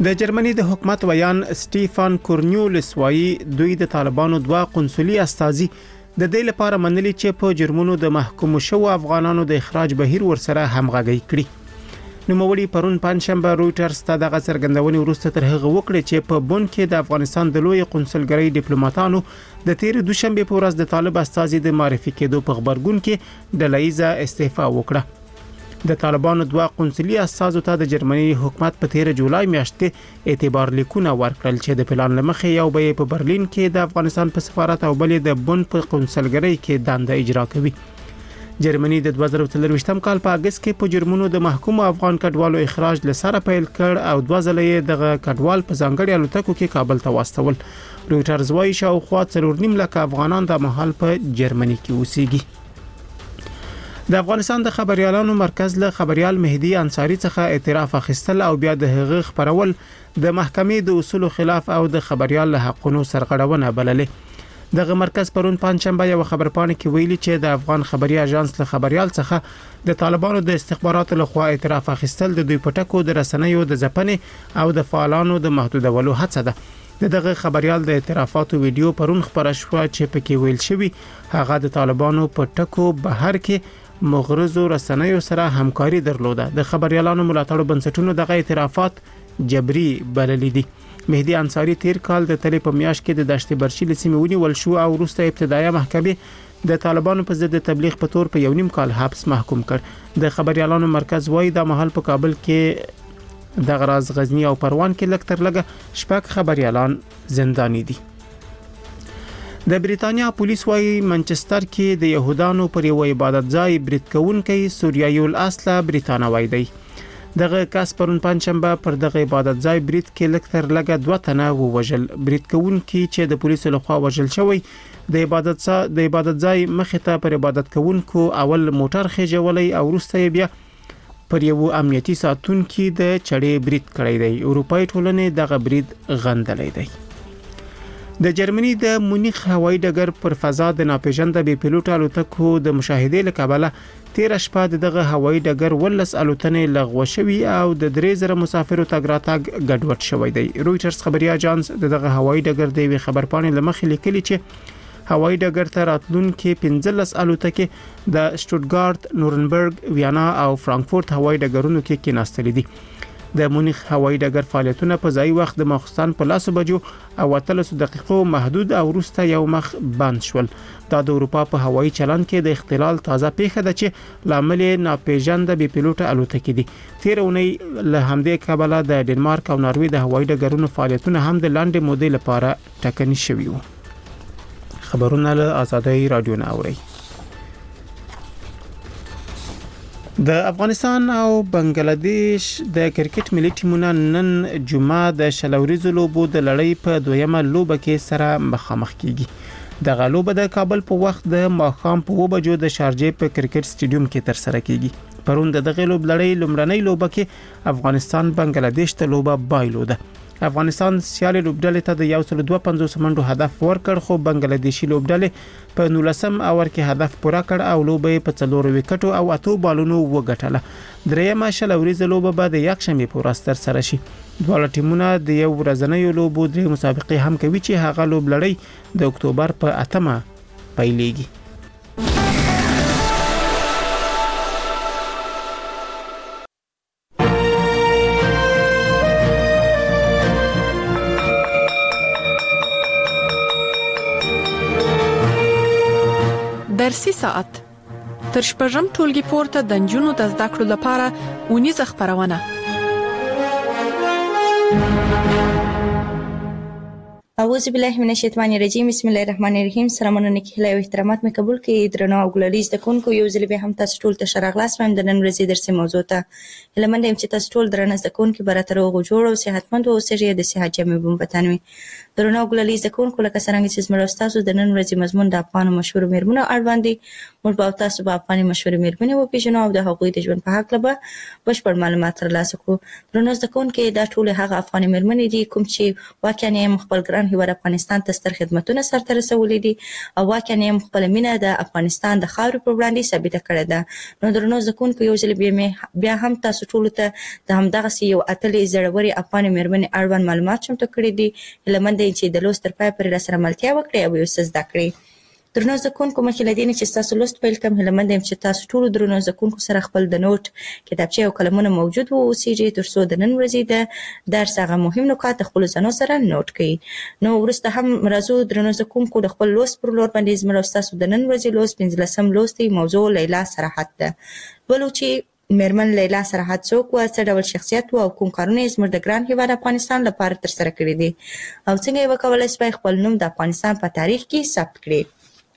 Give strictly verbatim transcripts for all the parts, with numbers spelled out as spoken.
د جرمني د حکومت ویان سټيفان کورنیولس وایي دوی د طالبانو دوه قنصلي استازي د دې لپاره منلي چې په جرمونو د محکوم شو افغانانو د اخراج بهیر ورسره همغږي کړي. نوموړي پرون پنځشنبه رويټرز ته د څرګندونې وروسته تر هغه وکړي چې په بون کې د افغانستان د لوی قنصلګرۍ ډیپلوماټانو د تیر دوشنبه په ورځ د طالب استازي د معرفي کېدو په خبرګون کې د لایزه استعفا وکړه. د طالبانو دوه قنصلي استازو ته د جرمني حکومت په تیر جولای میاشت کې اعتبار لیکونه ورکړل چې د پلان لمخې یو به په برلین کې د افغانستان په سفارت او بل د بون په قنصلګرۍ کې دنده اجرا کوي. جرمني د دوه زره څلورویشتم کال په اگست کې په جرمونو د محکوم افغان کډوالو اخراج لسره پیل کړ او دوه ځله دغه کډوال په ځانګړي الوتکو کې کابل ته واستول. رويټرز وايي شاوخوا څلور نیم لک افغانان د مهال په جرمني کې اوسېږي. د افغانستان د خبريالانو مرکز له خبريال مهدي انصاری څخه اعتراف اخیستل او بیا د هغه خبرول د محکمې د اصولو خلاف او د خبريال له حقونو سرغړونه بللې. دغه مرکز پرون پنځشنبه یو خبرپاڼه کې ویلي چې د افغان خبري اژانس له خبريال څخه د طالبانو د استخباراتو لخوا اعتراف اخیستل د دوی پټکو د رسنیو د ځپنې او د فعالانو د محدودولو هڅه ده. دغه خبريال د اعترافاتو ویډیو پرون خبره شو چې پکې ویل شوی هغه د طالبانو پټکو بهر کې مغرضو رسنیو سره همکاري درلوده. د خبريالانو ملاتړو بنسټونو دغه اعترافات جبري بللي دي. مهدي انصاری تیر کال د تلې په میاشت کې د دشت برشي لسیمه ونیول شو او وروسته ابتدایي محکمې د طالبانو په ضد تبلیغ په تور په یو نیم کال حبس محکوم کړ. د خبريالانو مرکز وایي د محل په کابل کې د غراز غزنی او پروان کې لکتر لګه شپږ خبريالان زنداني دي. د بریتانیا پولیس وايي منچستر کې د يهودانو پر یو عبادت ځای برید کوونکی سوریایي الاصله بریتانوي دی. دغه کس پرون پنځشنبه پر دغه عبادت ځای برید کې لکتر لګه دوه تنه ووژل. برید کوونکی چې د پولیسو لخوا وژل شوی د عبادت ځای د عبادت ځای مخې ته پر عبادت کوونکو اول موټر خېجولې او وروسته بیا پر یو امنیتي ساتونکو د چړې برید کړی دی. اروپای ټولنې دغه برید غندلې دی. د جرمني د مونیخ هوایي ډګر پر فضا د ناپېژانده بي پيلوټ الوتکو د مشاهده لکبله تیر شپه دغه هوایي ډګر ولس الوتنې لغوه شوی او د درې زره مسافرو تګ راتګ ګډوډ شوی دی. رويټرز خبري اژانس دغه هوایي ډګر د وی خبرپاڼې لمخې لیکلي چې هوایي ډګر ته راتلونکي پنځلس الوتکې د شټوټګارت، نورنبرګ، ویانا او فرانکفورت هوایي ډګرونو کې کېناستلې دي. د مونیخ هوایي ډګر فعالیتونه په ځای وخت د ماخستان په لاسو بجو او اتلسو دقیقو محدود او وروسته یو مخ بند شول. دا د اروپا په هوایي چلن کې د اختلال تازه پیښه ده چې لامل ناپېژانده بي پيلوټ الوتکې دي. تیر اونۍ له همدې کبله د ډنمارک او ناروې د هوایي ډګرونو فعالیتونه هم د لاندې مودې لپاره ټاکني شوي وو. خبرونه له آزادۍ رادیو نه اوري. د افغانستان او بنگلاديش د کرکټ ملي ټیمونه نن جمعه د شلوريزو لوبو د لړۍ په دویمه لوبه کې سره مخامخ کیږي. د غلوبه د کابل په وخت د ماخام په وبجو د شارجې په کرکټ سټیډیوم کې تر سره کیږي. پرون د دغه لوب لړۍ لومړنۍ لوبه کې افغانستان بنگلاديش ته لوبه بایلوده. افغانستان سیالي لوبډلې ته د یو سل دوه پنځوس منډو هدف ورکړ خو بنگلاديشي لوبډلې په نولسم اور کې هدف پوره کړ او لوبه په څلور وکټو او اتو بالونو وګټله. درېمه شلوريزه لوبه به د یکشنبه په ورځ تر سره شي. دواړه ټیمونه د یو ورځنۍ لوبو درې مسابقې هم کوي چې هغه لوبډلې د اکتوبر په اتمه پیلېږي. درسي ساعت تر شپږم ټولګي پورته د نجونو د زده کړو لپاره اونیزه خبرونه. اعوذ بالله من الشیطان الرجیم بسم الله الرحمن الرحیم. سلامونه نیکه او احترامات مې قبول کړئ. درنو او ګلالي زده کوونکو یو ځل به هم تاسو ټول ته شراغلاس وایم د نن ورځې درسي موضوع ته. هلمند يم چې تاسو ټول درنه زده کوونکي براتر او جوړ او صحتمند او سړي د صحت جامې بم بتانوي. درنو او ګلالي زده کوونکو لکه څنګه چې زموږ تاسو د نن ورځې مضمون د افغان مشهور میرمنو اړوند دي موږ به تاسو به افغاني مشهورې میرمنې وپېژنو او د هغوی د ژوند په هکله به بشپړ معلومات ترلاسه کړو. درنو زده کوونکي، دا ټولې هغه افغاني میرمنې دي کوم چې واقعا یې خپل ګران هیواد افغانستان ته ستر خدمتونه سرته رسولي دي او واقعا یې خپله مینه د افغانستان د خاورې پر وړاندې ثابته کړې ده. نو درنو زده کوونکو، یو ځل بیا هم تاسو ټولو ته د همدغسې یو اتلې زړورې افغاني میرمنې اړوند معلومات چمتو کړي دي. هیله مند یم چې د لوست تر پایه پورې راسره ملتیا وکړئ او یو څه زده کړئ. درنو زده کوونکو، مخکې له دې نه چې ستاسو لوست پیل کړم، هیله مند یم چې تاسو ټولو درنو زده کوونکو سره خپل د نوټ کتابچې او قلمونه موجود واوسیږي تر څو د نن ورځې د درس هغه مهم نکات د خپلو ځانو سره نوټ کړئ. نو وروسته هم راځو درنو زده کوونکو د خپل لوست پر لور باندې زموږ او ستاسو د نن ورځې لوست پنځلسم لوست دی. موضوع لیلا صراحت ده. ولو چې میرمن لیلا صراحت څوک وه، څه ډول شخصیت و او کوم کارونه یې زموږ د ګران هیواد افغانستان لپاره ترسره کړي دي او څنګه یې وکولی شوی خپل نوم د افغانستان په تاریخ کې ثبت کړي.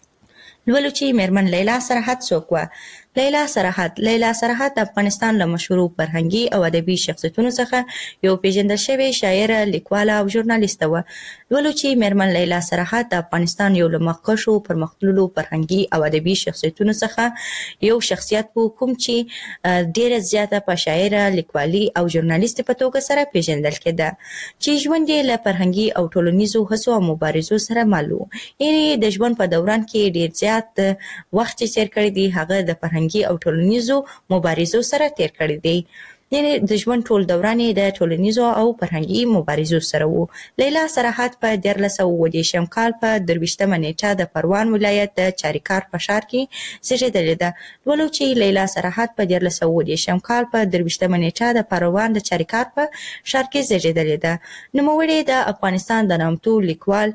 لولو چې میرمن لیلا صراحت څوک وه. لیلا صراحت لیلا صراحت د افغانستان له مشهورو فرهنګي او ادبي شخصیتونو څخه یو پیژندل شوې شاعره، لیکواله او ژورنالیسته وه. لولو چې میرمن لیلا صراحت د افغانستان یو له مخکښو پرمختللو فرهنګي او ادبي شخصیتونو څخه یو شخصیت و کوم چې ډیره زیاته په شاعره، لیکوالي او ژورنالیستې په توګه سره پیژندل کېده چې ژوند یې له فرهنګي او ټولنیزو هڅو او مبارزو سره مل و. یعنې د ژوند په دوران کې ډیر زیات وخت چې تیر کړی دی هغه د فرهنګي او ټولنیزو مبارزو سره تیر کړی دی. یعنې د ژوند ټول دوران یې د ټولنیزو او فرهنګي مبارزو سره و. لیلا صراحت په دیارلس سوه اووه دېرشم کال په درویشتمه نیټه د پروان ولایت د چاریکار په ښار کې زېږېدلې ده. لولو چې لیلا صراحت په دیارلس سوه اووه دېرشم کال په درویشتمه نیټه د پروان د چاریکار په ښار کې زېږېدلې ده. نوموړې د افغانستان د نامتو لیکوال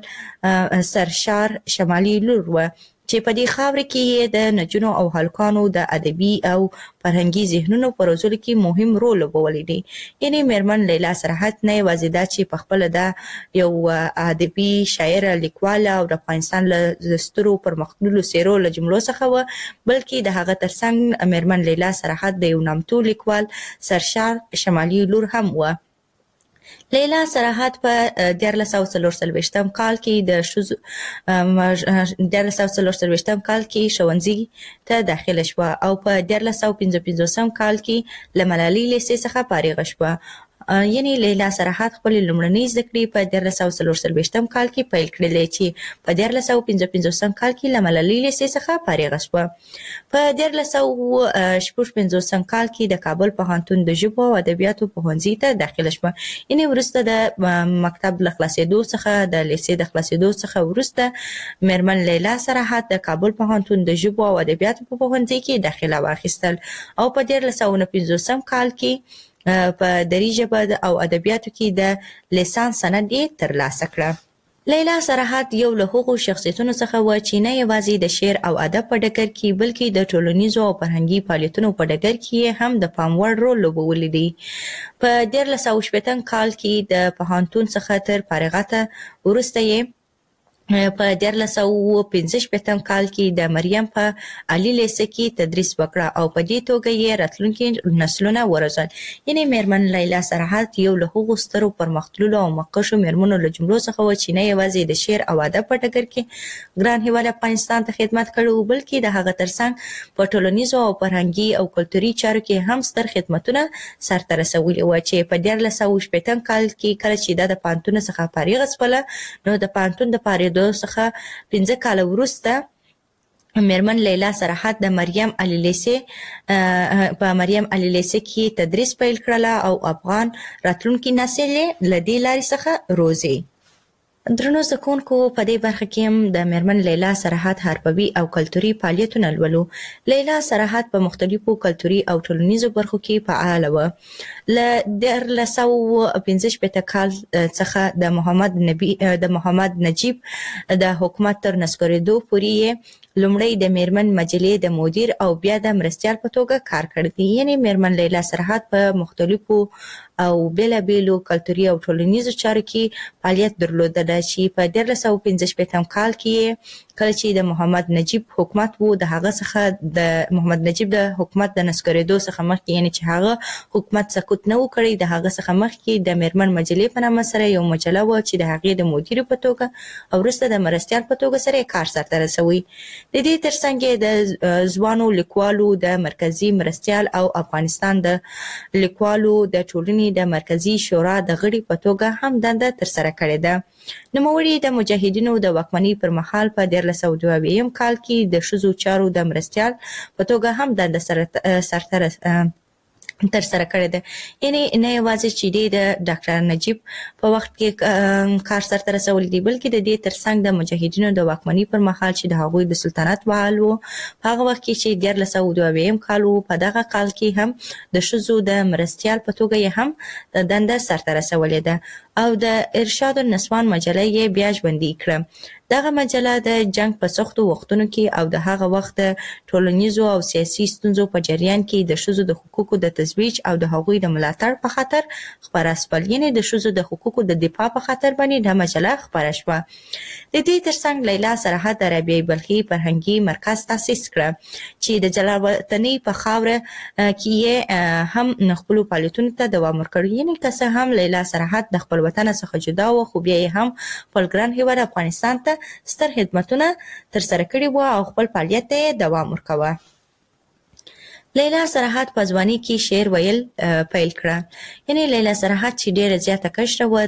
سرشار شمالي لور وه چې په دې خاوره کې یې د نجونو او هلکانو د ادبي او فرهنګي ذهنونو په روزلو کې مهم رول لوبولی دی. یعنې میرمن لیلا صراحت نه یوازې دا چې په خپله دا یو ادبي شاعره، لیکواله او د افغانستان له سترو پرمختللو څېرو له جملو څخه وه، بلکې د هغه ترڅنګ میرمن لیلا صراحت د یو نامتو لیکوال سرشار شمالي لور هم وه. لیلا صراحت په دیارلس سوه څلور څلوېښتم کال کې د ښځو دیارلس سوه څلور څلوېښتم کال کې ښوونځي ته داخله شوه او په دیارلس سوه پنځه پنځوسم کال کې له ملالۍ لیسې څخه فارغه شوه. یعنې لیلا صراحت خپلې لومړنۍ زده کړې په دیارلس سوه څلور څلوېښتم کال کې پیل کړلې چې په دیارلس سوه پنځه پنځوسم کال کې له ملالۍ لیسې څخه فارغه شوه. په دیارلس سوه شپږ پنځوسم کال کې د کابل پوهنتون د ژبو او ادبیاتو پوهنځي ته داخله شوه. یعنې وروسته د مکتب له خلاصېدو څخه د لیسې د خلاصېدو څخه وروسته میرمن لیلا صراحت د کابل پوهنتون د ژبو او ادبیاتو په پوهنځي کې داخله واخیستل او په دیارلس سوه نهه پنځوسم کال کې په دري ژبه او ادبیاتو کې د لیسانس سند یې ترلاسه کړه. لیلا صراحت یو له هغو شخصیتونو څخه وه چې نه یوازې د شعر او ادب په ډګر کې بلکې د ټولنیزو او فرهنګي فعالیتونو په ډګر کې هم د پام وړ رول لوبولی دی. په دیارلس سوه شپېتم کال کې د پوهنتون څخه تر فارغته وروسته یې په دیارلس سوه پنځه شپېتم کال کې د مریم په عالي لیسه کې تدریس وکړه او په دې توګه یې راتلونکي نسلونه وروزل. یعنې میرمن لیلا صراحت یو له هغو سترو پرمختللو او مخکښو میرمنو له جملو څخه وه چې نه یوازې د شعر او ادب په ډګر کې ګران هیواد افغانستان ته خدمت کړی و، بلکې د هغه ترڅنګ په ټولنیزو او فرهنګي او کلتوري چارو کې هم ستر خدمتونه سرته رسولي وه چې په دیارلس سوه شپېتم کال کې کله چې دا د پوهنتون څخه فارغه شوله نو د پوهنتون د فارغېدو څخه پنځه کاله وروسته میرمن لیلا صراحت د مریم علی لیسې په مریم علی لیسې کې تدریس پیل کړله او افغان راتلونکي نسل یې له دې لارې څخه روزي. درنو زده کوونکو، په دې برخه کې هم د میرمن لیلا صراحت حرفوي او کلتوري فعالیتونه لولو. لیلا صراحت په مختلفو کلتوري او ټولنیزو برخو کې فعاله وه. له دیارلس سوه پنځه شپېته کال څخه د محمد نبی د محمد نجیب د حکومت تر نسکورېدو پورې یې لومړی د میرمن مجلې د مدیر او بیا د مرستیال په توګه کار کړی دی. یعنې میرمن لیلا صراحت په مختلفو او بلا بیلو کلتوري او ټولنیزو چارو کې فعالیت درلوده چې په دیارلس سوه پنځه شپېتم کال کې کله چې د محمد نجیب حکومت وو د هغه څخه د محمد نجیب د حکومت د نسکورېدو څخه مخکې یعنی چې هغه حکومت سقوط نه وکړي د هغه څخه مخکې د میرمن مجلې په نامه سره یو مجله و چې د هغې د مدیر په توګه او وروسته د مرستیال په توګه سره کار سرته رسوي. د دې ترڅنګ د ځوانو لیکوالو د مرکزی مرستیال او افغانستان د لیکوالو د ټولنې د مرکزی شورا د غړي په توګه هم دنده ترسره کړې ده. نوموړي د مجاهدینو د واکمنۍ پر مهال په دیارلس سوه دوه اویایم کال کې د ښځو چارو د مرستیال په توګه هم دنده سرته ترسره کړې ده. یعنی نه یوازې چې د ډاکټر نجیب په وخت کې کار سرته رسولی دی بلکې د دې ترڅنګ د مجاهدینو د واکمنۍ پر مهال چې د هغوی د سلطنت وحال و په هغه وخت کې چې دیارلس سوه دوه اویایم کال و په دغه کال کې هم د ښځو د مرستیال په توګه یې هم دنده سرته رسولې ده او د ارشاد النسوان مجله یې بیا ژوندۍ کړه. دغه مجله د جنگ په سختو وختونو کې او د هغه وخت د ټولنیزو او سیاسي ستونزو په جریان کې د ښځو د حقوقو د تزویج او د هغوی د ملاتړ په خاطر خپره شول. یعنی د ښځو د حقوقو د دفاع په خاطر باندې د مجله خپره شوه. د دې ترڅنګ لیلا سرحد د رابعه بلخي فرهنګي مرکز تاسیس کړه چې د جلال وطنۍ په خاوره کې یې هم خپلو فعالیتونو ته دوام ورکړ. یعنی که څه هم لیلا سرحد د خپل وطن څخه جدا و خو بیا یې هم خپل ګران هیواد افغانستان ته ستر خدمتونه ترسره کړي وو او خپل فعالیت ته دوام ورکاوه. لیلا سرحد په ځوانۍ کې شعر ویل پیل کړه. یعنی لیلا سرحد چې ډیره زیاته کشره وه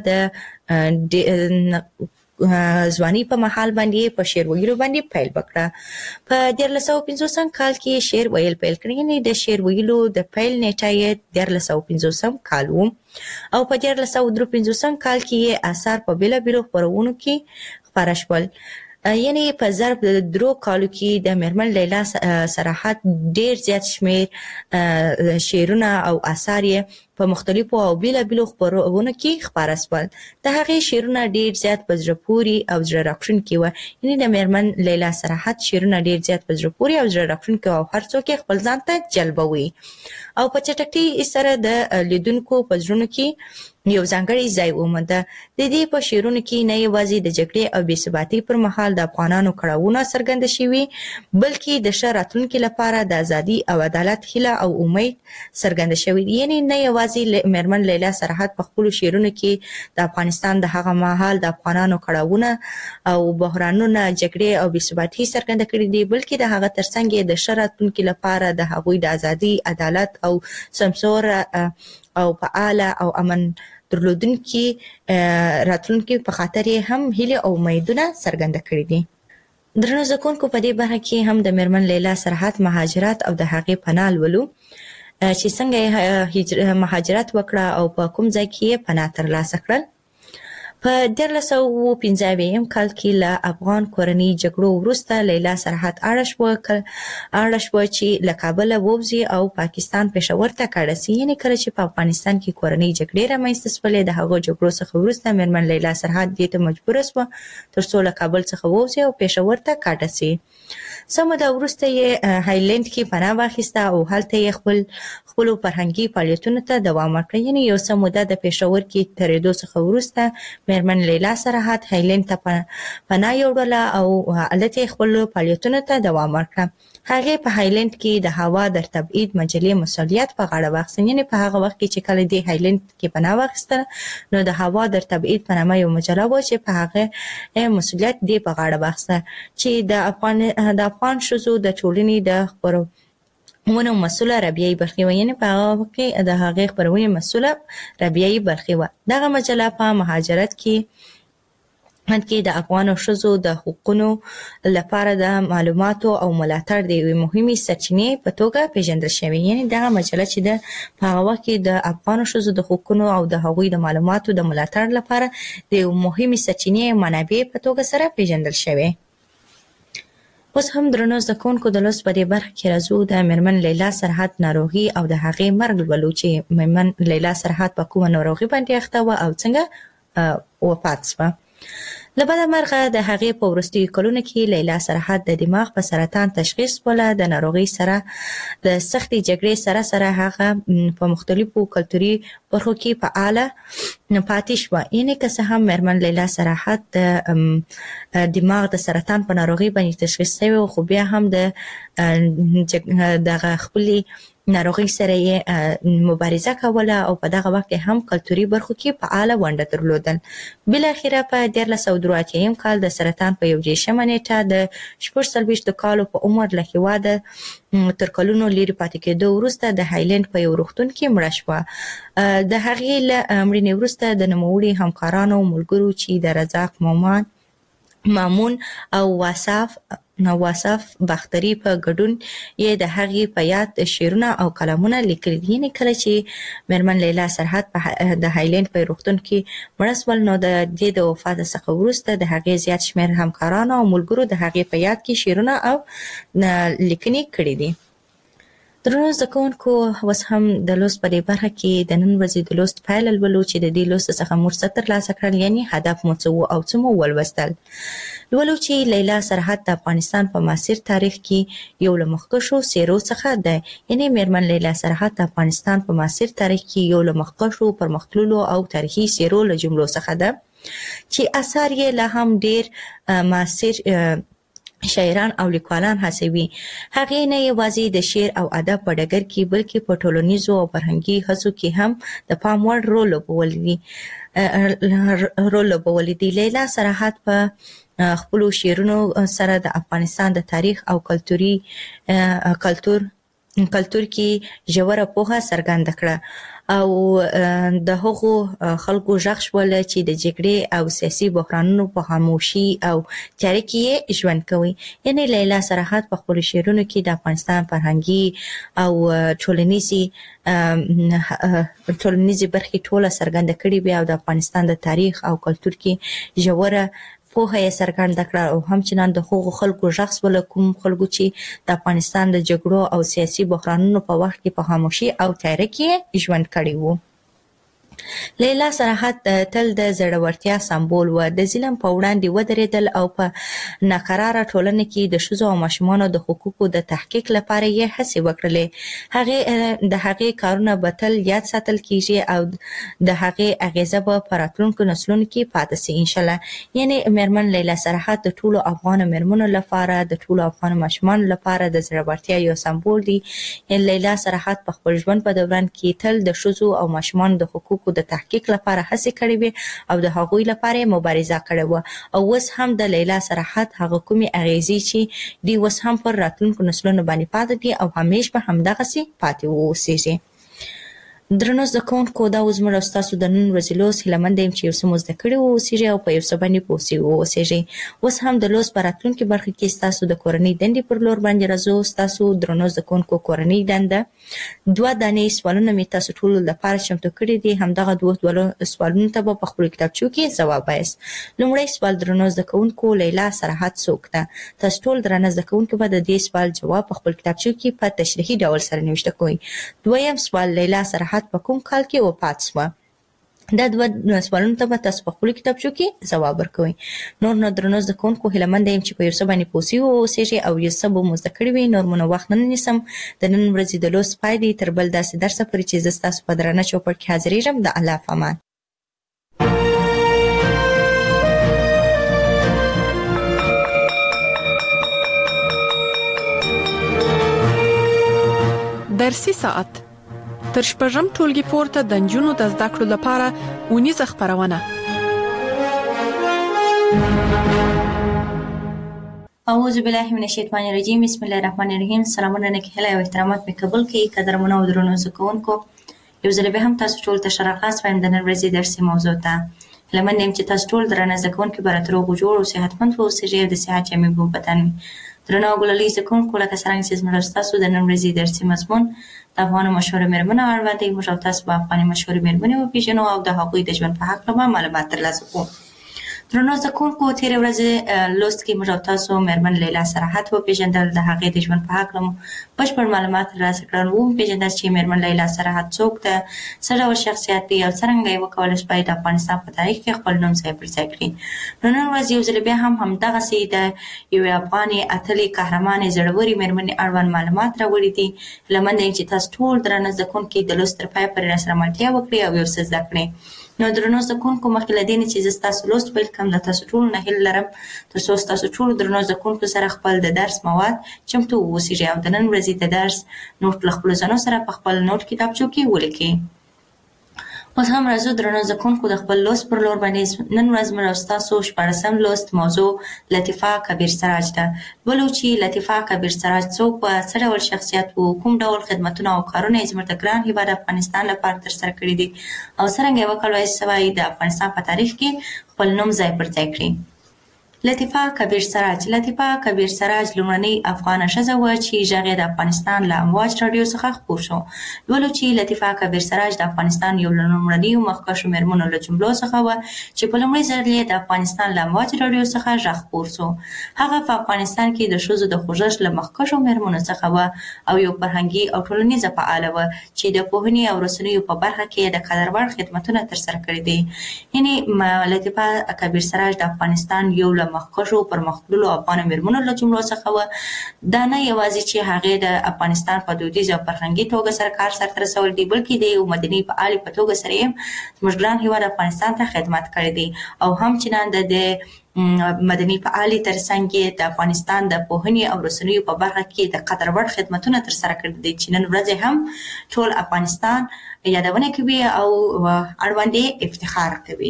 د ځوانۍ په مهال باندې په شعر ویلو باندې پیل وکړه. په دیارلس سوه پنځوسم کال کې شعر ویل پیل کړ. یعنی د شعر ویلو د پیل نیټه یې دیارلس سوه پنځوسم کال و او په دیارلس سوه درې پنځوسم کال کې یې اثار په بېلابېلو خپرونو کې خپاره شول. یعنی په ضرب د درو کالو کې د میرمن لیلا سرحد ډیر زیات شمیر شعرونه او اثار یې په مختلفو او بېلابېلو خپرونو کې خپاره شول. د هغې شعرونه ډیر زیات په زړه پورې او زړه راښکونکي وه. یعنی د میرمن لیلا سرحد شعرونه ډیر زیات په زړه پورې او زړه راښکونکي او هر څوک یې خپل ځان ته جلبوي او په چټکۍ سره د لیدونکو په زړونو کې یو ځانګړی ځای ومونده. د دې په شعرونو کې نه یوازې د جګړې او بې ثباتۍ پر مهال د افغانانو کړاوونه څرګنده شوي بلکې د ښه راتلونکي لپاره د ازادي او عدالت هیله او امید څرګنده شوي. یعنی نه یوازې میرمن لیلا سرحد په خپلو شعرونو کې د افغانستان د هغه مهال د افغانانو کړاوونه او بحرانونه جګړې او بې ثباتۍ څرګنده کړي دي بلکې د هغه ترڅنګ یې د ښه راتلونکي لپاره د هغوی د ازادي عدالت او سمسوره او فعاله او امن درلودونکي راتلونکي په خاطر یې هم هیله او امیدونه څرګنده کړي دي. درنو زده کوونکو په دې برخه کې هم د میرمن لیلا سرحد مهاجرت او د هغې پناه لولو چې څنګه یې مهاجرت وکړه او په کوم ځای کې یې پناه ترلاسه کړل. په دیارلس سوه پنځه اویایم کال کې له افغان کورنۍ جګړو وروسته لیلا سرحد اړه شوه اړه شوه چې له کابله ووځي او پاکستان پېښور ته کډه سي. یعنې کله چې په افغانستان کې کورنۍ جګړې رامنځته شولې د هغو جګړو څخه وروسته میرمن لیلا سرحد دې ته مجبوره شوه تر څو له کابل څخه ووځي او پېښور ته کډه سي. څه موده وروسته یې هایلند کې پناه واخیسته او هلته یې خپل خپلو فرهنګي فعالیتونو ته دوام ورکړ. یعنې یو څه موده د پېښور کې تېرېدو څخه وروسته میرمن لیلا سرحد هایلند ته پناه یوړله او هلته یې خپلو فعالیتونو ته دوام ورکړه. هغې په هایلند کې د هوا در تبعید مجلې مسؤلیت په غاړه واخیست. یعنې په هغه وخت کې چې کله دې هایلند کې پناه واخیستله نو د هوا در تبعید په نامه یو مجله وه چې په هغه مسؤلیت دې په غاړه واخیسته چې د افغان د افغان ښځو د ټولنې د خپرونو مسؤله رابعه بلخي وه. یعنې په هغه وخت کې د هغې خپرونې مسؤله رابعه بلخي وه. دغه مجله په مهاجرت کې کې د افغانو ښځو د حقوقو لپاره د معلوماتو او ملاتړ د یوې مهمې سرچینې په توګه پیژندل شوې. یعنې دغه مجله چې ده په هغه وخت کې د افغانو ښځو د حقوقو او د هغوی د معلوماتو د ملاتړ لپاره د یوې مهمې سرچینې منابع په توګه سره پیژندل شوې. اوس هم درنو زده کوونکو د لوست په دې برخه کې راځو د میرمن لیلا سرحد ناروغي او د هغې مرګ لولو چې میرمن لیلا سرحد په کومه ناروغي باندې اخته وه او څنګه وفات شوه. لبد مرغه د هغې په وروستیو کلونو کې لیلا سرحد د دماغ په سرطان تشخیص ولا د ناروغي سره د سختي جګړې سره سره هغه په مختلفو کلتوري برخو کې فعاله پاتې شوه. یعنې که څه هم مېرمن لیلا سرحد د دماغ د سرطان په ناروغي باندې تشخیص شوی، خو بیا هم د دغه خپلې ناروغي سره یې مبارزه کوله او په دغه وخت هم کلتوري برخو کې فعاله ونډه درلودل. بالاخره په دیارلس سوه درې اتیا کال د سرطان په یوولسمه نیټه د شپږ څلوېښتو کالو په عمر له هېواده تر کلونو لرې پاتې کېدو وروسته د هایلند په یو روغتون کې مړه شوه. د هغې له مړینې وروسته د نوموړي همکارانو او ملګرو چې د رزاق مومان مامون او واصف نواصف باختري په ګډون یې د هغې په یاد شعرونه او کلامونه لیکلي دي. یعنې کله چې مېرمن لیلا سرحد په د هایلند په روغتون کې مړه شول، نو د دې د وفات څخه وروسته د هغې زیات شمېر همکارانو او ملګرو د هغې په یاد کې شعرونه او لیکنې کړي دي. درنو زده کوونکو، اوس هم د لوست په دې برخه کې د نن ورځې د لوست پایله لولو چې د دې لوست څخه موږ څه ترلاسه کړل، یعنې هدف مو څه و او څه مو ولوستل. لولو چې لیلا سرحد د افغانستان په معاصر تاریخ کې یو له مخکښو څېرو څخه دی. یعنې مېرمن لیلا سرحد د افغانستان په معاصر تاریخ کې یو له مخکښو پرمختللو او تاریخي څېرو له جملو څخه ده چې اثار یې لا هم ډېر معاصر شاعران او لیکوالان هڅوي. هغې نه یوازې د شعر او ادب په ډګر کې بلکې په ټولنیزو او فرهنګي هڅو کې هم د پام وړ رول لوبولی دي رول لوبولی دي. لیلا سرحد په خپلو شعرونو سره د افغانستان د تاریخ او کلتوري کلتور کلتور کې ژوره پوهه څرګنده کړه او د هغو خلکو غږ شول چې د جګړې او سیاسي بحرانونو په خاموشي او تیاره کې ژوند کوي. یعنې لیلا سرحد په خپلو شعرونو کې د افغانستان فرهنګي او ټولنیزي ټولنیزي برخې ټوله څرګنده کړې وې او د افغانستان د تاریخ او کلتور کې ژوره پوهه یې څرګنده کړه او همچنان د هغو خلکو غږ شول کوم خلکو چې د افغانستان د جګړو او سیاسي بحرانونو په وخت کې په خاموشي او تیاره کې ژوند کړی وو. لیلا سرحد تل د زړورتیا سمبول و. د ظلم په وړاندې ودرېدل او په ناقراره ټولنه کې د ښځو او ماشومانو د حقوقو د تحقیق لپاره یې هڅې وکړلې. هغې د هغې کارونه به تل یاد ساتل کیږي او د هغې اغیزه به په راتلونکو نسلونو کې پاتې سي انشاءالله. یعنې مېرمن لیلا سرحد د ټولو افغان مېرمنو لپاره د ټولو افغان ماشومانو لپاره د زړورتیا یو سمبول دی. لیلا سرحد په خپل ژوند په دوران کې تل د ښځو او ماشومانو د حقوقو د تحقیق لپاره هڅې کړې وې او د هغوی لپاره مبارزه کړې وه او اوس هم د لیلا سرحد هغه کومې اغیزې چې دی اوس هم پر راتلونکو نسلونو باندې پاتې دي او همیش به همدغسې پاتې واوسیږي. درنو زده کوونکو، دا اوس زموږ او ستاسو د نن ورځې لوست هیله منده یم چې یو څه مو زده کړي واوسیږي او په یو څه باندې پوه سوي واوسیږئ. اوس هم د لوست په راتلونکي برخه کې ستاسو د کورنۍ دندې پر لور باندې راځو. ستاسو درنو زده کوونکو کورنۍ دنده دوه دانې سوالونه مې تاسو ټولو لپاره چمتو کړي دي. همدغه دوه سوالونو ته به په خپلو کتابچو کې ځواب وایاست. لومړی سوال: درنو زده کوونکو، لیلا سرحد څوک ده؟ تاسو ټول درنه زده کوونکو به د دې سوال جواب په خپل کتابچو کې په تشریحي ډول سره نوشته کوئ. دویم سوال: لیلا سرحد په کوم کال کې وفات شوه؟ دا دوه سوالونو ته به تاسو په خپلو کتابچو کې ځواب ورکوئ. نور نو درنو زده کوونکو، هیله منده یم چې په یو څه باندې پوه سوي واوسیږئ او یو څه به مو زده کړي وي. نور مو نه وخت نه نیسم. د نن ورځې د لوست پای دی. تر بل داسې درسه پورې چې زه ستاسو په درانه چوپړ کې حاضرېږم. د الله په امان. درسي ساعت تر شپږم ټولګي پورته د نجونو د زده کړو لپاره اونیزه خپرونه. اعوذ بالله من الشیطان الرجیم. بسم الله الرحمن الرحیم. سلامونه نکهله او احترامات مې قبول کړئ. قدرمنو او درنو زده کوونکو، یو ځل بیا هم تاسو ټول ته ښه راغلاست وایم د نن ورځې درسي موضوع ته. هیله منده یم چې تاسو ټول درنه زده کوونکي به راته روغ جوړ او صحتمند واوسیږئ او د صحت جامې به په تن وي. درنو او ګلالي زده کوونکو، لکه څرنګه چې زموږ ستاسو د نن ورځې درسي مضمون د افغانو مشهورو مېرمنو اړوند دی، موږ او تاسو به افغاني مشهورې مېرمنې وپېژنو او د هغوی د ژوند په هکله به معلومات ترلاسه کوو. درنو زده کوونکو تېرې ورځې لوست کې موږ او تاسو مېرمن لیلا سراحت وپېژندل، د هغې د ژوند په هکله مو بشپړ معلومات ترلاسه کړل، وپېژندل چې مېرمن لیلا سراحت څوک ده، څه ډول شخصیت دی او څرنګه یې وکولی شوای د افغانستان په تاریخ کې خپل نوم ځای پر ځای کړي. نو نن ورځ یو ځل بیا هم همدغسې د یوې افغانې اتلې قهرمانې زړورې مېرمنې اړوند معلومات راوړي دي. هیله منده یم چې تاسو ټول درانه زده کوونکي د لوست تر پایه پورې راسره ملتیا وکړي او یو څه زده کړي. نو درنو زده کوونکو مخکې له دې نه چې زه ستاسو لوست پیل کړم، له تاسو ټولو نه هیله لرم تر څو ستاسو ټولو درنو زده کوونکو سره خپل د درس مواد چمتو واوسیږي او د نن ورځې د درس نوټ له خپلو ځانو سره په خپل نوټ کتابچو کې ولیکئ. اوس هم راځو درنو زده کوونکو د خپل لوست پر لور باندې. نن ورځ موږ او ستاسو شپاړسم لوست موضوع لطیفه کبیر سراج ده. ولو چې لطیفه کبیر سراج څوک وه، څه ډول شخصیت و، کوم ډول خدمتونه او کارونه یې زموږ د ګران هېواد افغانستان لپاره ترسره کړي دي او څرنګه یې وکولی شوای د افغانستان په تاریخ کې خپل نوم ځای پر ځای کړي. لطیفه کبیر سراج لطیفه کبیر سراج لومړنۍ افغانه ښځه وه چې غږ یې د افغانستان له امواج راډیو څخه خپور شو. لولو چې لطیفه کبیر سراج د افغانستان یو له لومړنیو مخکښو مېرمنو له جملو څخه وه چې په لومړي ځل یې د افغانستان له امواج راډیو څخه غږ خپور شو. هغه په افغانستان کې د ښځو د خوځښت له مخکښو مېرمنو څخه وه او یو فرهنګي او ټولنیزه فعاله وه چې د پوهنې او رسنیو په برخه کې د قدر وړ خدمتونه ترسره کړي دي. یعنې لطیفه کبیر سراج د افغانستان یو له مخکښو پرمختللو افغانو مېرمنو له جملو څخه وه. دا نه یوازې چې هغې د افغانستان په دودیز او فرهنګي توګه سره کار سرته رسولی دی، بلکې د یو مدني فعالې په توګه سره یې زموږ ګران هېواد افغانستان ته خدمت کړی دی او همچنان د مدني فعالې تر څنګ یې د افغانستان د پوهنې او رسنیو په برخه کې د قدر وړ خدمتونه ترسره کړي دي چې نن ورځ هم ټول افغانستان یادونه کوي او اړوند یې افتخار کوي.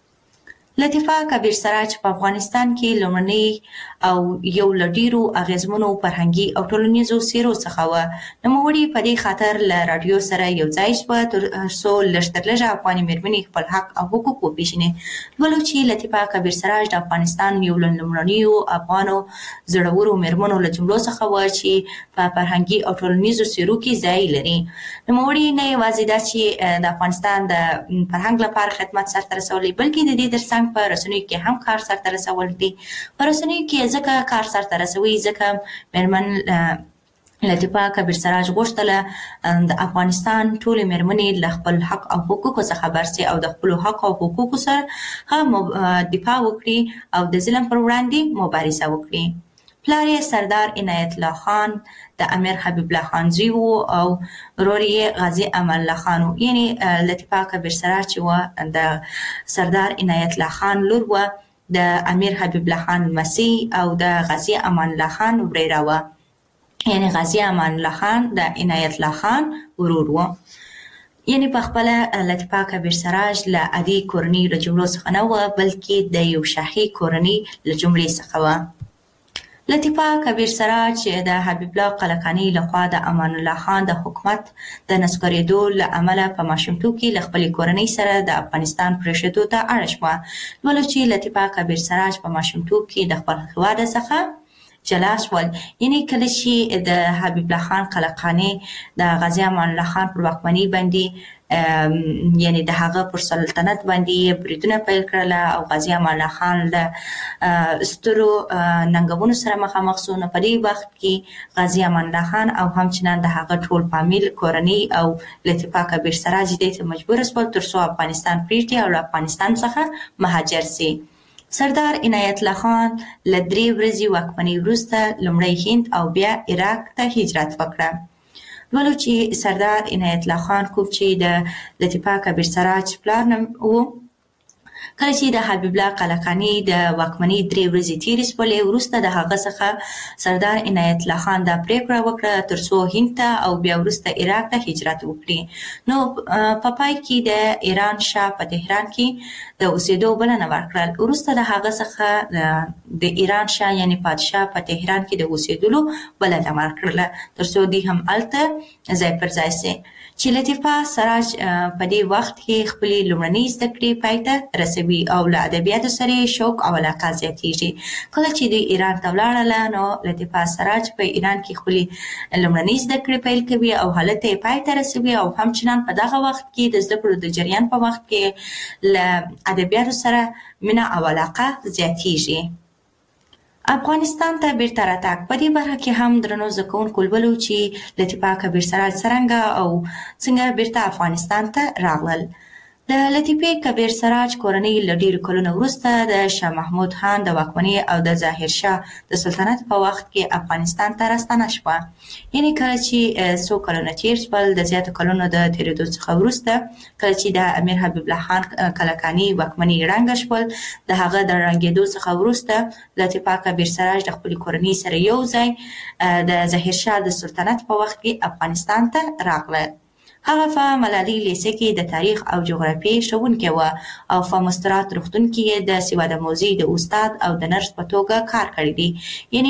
لطیفه کبیر سراج په افغانستان کې لومړنۍ او یو له ډېرو اغېزمنو فرهنګي او ټولنیزو څېرو څخه وه. نوموړې په دې خاطر له راډیو سره یو ځای شوه تر څو لږ تر لږه افغاني مېرمنې خپل حق او حقوق وپېژني. لولو چې لطیفه کبیر سراج د افغانستان یو له لومړنیو افغانو زړورو مېرمنو له جملو څخه وه چې په فرهنګي او ټولنیزو څېرو کې ځای لري. نوموړې نه یوازې دا چې د افغانستان د فرهنګ لپاره خدمت سرته رسولی، بلکې د دې تر څنګ په رسنیو کې هم کار سرته رسول دي. په رسنیو کې ځکه کار سرته رسوي ځکه مېرمن لطیفه کبیر سراج غوښتله د افغانستان ټولې مېرمنې له خپل حق او حقوقو څخه خبر سي او د خپلو حق او حقوقو سره هم دفاع وکړي او د ظلم پر وړاندې مبارزه وکړي. پلار یې سردار عنایت الله خان د امیر حبیب الله خان زوی و او ورور یې غازي امان الله خان و. یعنې لطیفه کبیر سراج چې وه د سردار عنایت الله خان لور وه، د امیر حبیب الله خان لمسۍ او د غازي امان الله خان وريره وه. یعنې غازي امان الله خان د عنایت الله خان ورور و. یعنې په خپله لطیفه کبیر سراج له عادي کورنۍ له جملو څخه نه وه، بلکې د یو شاهي کورنۍ له جملې څخه وه. لطیفه کبیر سراج د حبیب الله قلقاني لخوا د امان الله خان د حکومت د نسکورېدو له امله په ماشومتوب کې له خپلې کورنۍ سره د افغانستان پرېښودو ته اړ شوه. ولو چې لطیفه کبیر سراج په ماشومتوب کې د خپل هېواد څخه جلا شول. یعنې کله چې د حبیب الله خان قلقاني د غازي امان الله خان پر واکمنۍ باندې یعنی د هغه پر سلطنت باندې بریدونه پیل کړل او غازي امان الله خان له سترو ننګونو سره مخامخ شو. نو په دې وخت کې غازي امان الله خان او همچنان د هغه ټول فامیل کورنۍ او لطیفه کبیر سراج دې ته مجبور شول تر څو افغانستان پرېږدي او له افغانستان څخه مهاجر سي. سردار عنایت الله خان له درې ورځې واکمنۍ وروسته لومړی هند او بیا عراق ته هجرت وکړه. ولو چې سردار عنایت الله خان کوم چې د لطیفه کبیر سراج پلار نوم و، کله چې د حبیب الله قلقاني د واکمنۍ درې ورځې تېرې شولې، وروسته د هغه څخه سردار عنایت الله خان دا پرېکړه وکړه تر څو هند ته او بیا وروسته عراق ته هجرت وکړي. نو په پای کې د ایران شاه په تهران کې د اوسېدو بلنه ورکړل. وروسته د هغه څخه د ایران شاه یعنې پادشاه په تهران کې د اوسېدلو بلنه ورکړله تر څو دوی هم هلته ځای پر ځای سي. چې لطیفه سراج په دې وخت کې خپلې لومړنۍ زده کړې پای ته رسوي. کوي او له ادبیاتو سره شوق او علاقه زیاتیږي. کله چې د ایران ته ولاړله نو لطیفه سراج په ایران کې خپلې لومړنۍ زده کړې پیل کوي او هلته یې پای ته رسوي او همچنان په دغه وخت کې د زده کړو د جریان په وخت کې له ادبیاتو سره مینه او علاقه زیاتیږي. افغانستان ته بیرته راتګ په دې برخه کې هم درنو زده کوونکو ولولو چې لطیفه کبیر سراج څرنګه او څنګه بیرته افغانستان ته راغلل. د لطیفه کبیر سراج کورنۍ له ډېرو کلونو وروسته د شاه محمود خان د واکمنۍ او د ظاهر شاه د سلطنت په وخت کې افغانستان ته راستنه شوه. یعنې کله چې څو کلونه تېر شول د زیاتو کلونو د تېرېدو څخه وروسته کله چې د امیر حبیب الله خان کلکاني واکمني ړنګه شول د هغه د ړنګېدو څخه وروسته لطیفه کبیر سراج د خپلې کورنۍ سره یو ځای د ظاهر شاه د سلطنت په وخت کې افغانستان ته راغله. هغه په ملالۍ لیسې کې د تاریخ او جغرافیې ښوونکې وه او په مسترات روغتون کې یې د سواد موزي د استاد او د نرس په توګه کار کړی دی. یعنې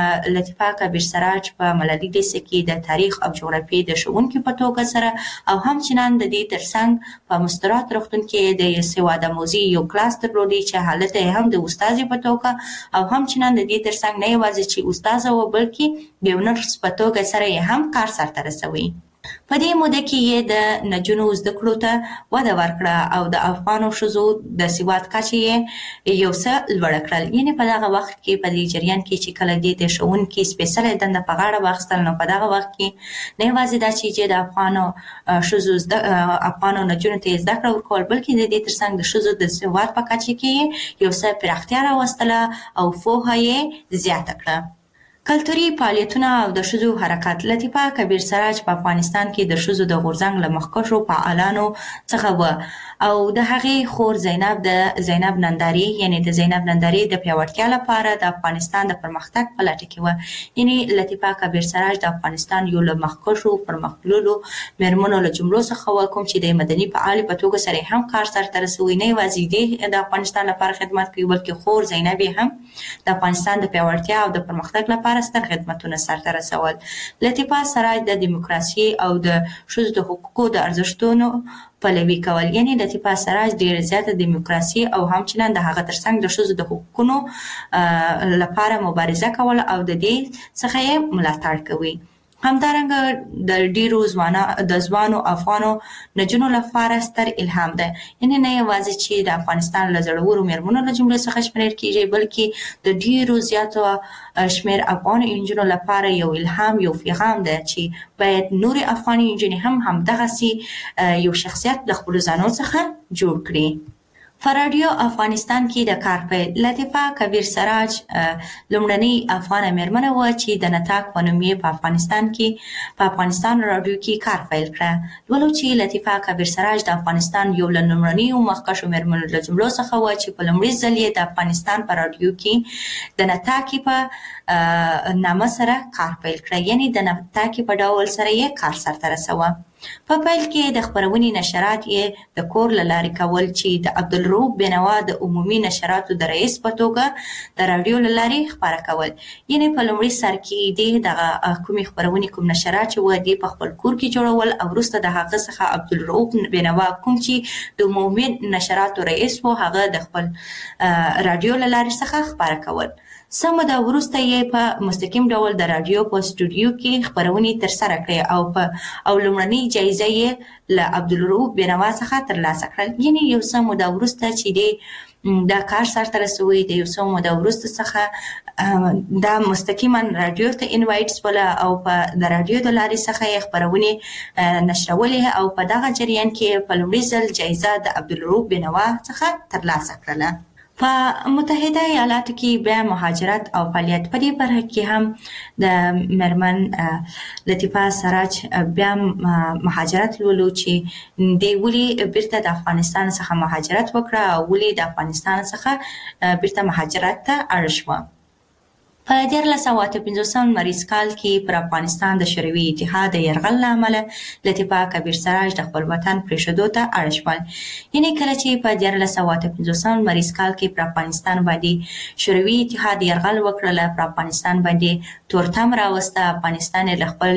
لطیفه کبیر سراج په ملالۍ لیسې کې د تاریخ او جغرافیې د ښوونکي په توګه سره او همچنان د دې ترڅنګ په مسترات روغتون کې د سواد موزي یو کلاس درلودی چې هلته هم د استاد په توګه او همچنان د دې ترڅنګ نه یوازې چې استاد و بلکې د یو نرس په توګه سره یې هم کار سرته رسوي. په دې موده کې یې د نجونو زده کړو ته وده ورکړه او د افغانو ښځو د سواد کچه یې یو څه لوړه کړل. یعنې په دغه وخت کې په دې جریان کې چې کله دې د ښوونکي سپېڅلې دنده په غاړه واخیستل نو په دغه وخت کې نه یوازې دا چې د افغانو ښځو افغانو نجونو ته یې زده کړه ورکول بلکې د دې ترڅنګ د ښځو د سواد په کچه کې یو څه پراختیا راوستله او پوهه یې زیاته کړه. کلتوري فعالیتونه او د ښځو حرکت. لطیفه کبیر سراج په افغانستان کې د ښځو د غورځنګ له مخکښو فعالانو څخه و او د هغې خور زینب د زینب ننداري یعنې د زینب ننداري د پیاوړتیا لپاره د افغانستان د پرمختګ په لټه کې وه. یعنې لطیفه کبیر سراج د افغانستان یو له مخکښو پرمختللو مېرمنو له جملو څخه و کوم چې د مدني فعالې په توګه سره هم کار سرته رسوي. نه یوازې دې د افغانستان لپاره خدمت کوي بلکې خور زینب هم د افغانستان د پیاوړتیا او د پرمختګ لپاره ستر خدمتونه سرته رسول. لطیفه سراج د دیموکراسي او د ښځو د حقوقو د ارزښتونو پلوي کول. یعنې لطیفه سراج ډېره زیاته دیموکراسي او همچنان د هغه ترڅنګ د ښځو د حقوقونو لپاره مبارزه کول او د دې څخه یې ملاتړ کوي. همدارنګه د ډیرو ځوانو د ځوانو افغانو نجونو لپاره ستر الهام ده. یعنې نه یوازې چې د افغانستان له زړورو مېرمنو له جملې څخه شمېرل کېږي بلکې د ډیرو زیاتو شمېر افغانو نجونو لپاره یو الهام یو پیغام ده چې باید نورې افغاني نجونې هم همدغسې یو شخصیت د خپلو ځانو څخه جوړ کړي. په راډیو افغانستان کې د کار پیل. لطیفه کبیر سراج لومړنۍ افغانه مېرمنه وه چې د نطاق په نوم یې په افغانستان کې په افغانستان راډیو کې کار پیل کړه. لولو چې لطیفه کبیر سراج د افغانستان یو له لومړنیو مخکښو مېرمنو له جملو څخه وه چې په لومړي ځل یې د افغانستان په راډیو کې د نطاقي په نامه سره کار پیل کړه. یعنې د نطاقي په ډول سره یې کار سرته رسوه. په پیل کې د خپرونې نشرات یې د کور له لارې کول چې د عبدالرؤف بینوا د عمومي نشراتو د رئیس په توګه د راډیو له لارې خپاره کول. یعنې په لومړي سر کې دې دغه کومې خپرونې کوم نشرات چې وه دې په خپل کور کې جوړول او وروسته د هغه څخه عبدالرؤف بینوا کوم چې د عمومي نشراتو رئیس و هغه د خپل راډیو له لارې څخه خپاره کول. څه موده وروسته یې په مستقیم ډول د راډیو په سټوډیو کې خپرونې ترسره کړې او په او لومړنۍ جایزه یې له عبدالرؤف بینوا څخه ترلاسه کړل. یعنې یو څه موده وروسته چې دی دا کار سرته رسوي د یو څه موده وروسته څخه دا مستقیما راډیو ته انوایټ شوله او په د راډیو د لارې څخه یې خپرونې نشرولې او په دغه جریان کې په لومړي ځل جایزه د عبدالرؤف بینوا څخه ترلاسه کړله. په متحده ایالاتو کې بیا مهاجرت او فعالیت. په دې برخه کې هم د مېرمن لطیفه سراج بیا مهاجرت لولو چې دی ولې بیرته د افغانستان څخه مهاجرت وکړه او ولې د افغانستان څخه بیرته مهاجرت ته اړ شوه. په دیارلس سوه اته پنځوسم لمریز کال کې پر افغانستان د شوروي اتحاد د یرغل له امله لطیفه کبیر سراج د خپل وطن پرېښودو ته اړ شول. یعنې کله چې په دیارلس سوه اته پنځوسم لمریز کال کې پر افغانستان باندې شوروي اتحاد یرغل وکړله، پر افغانستان باندې تورتم راوسته، افغانستان له خپل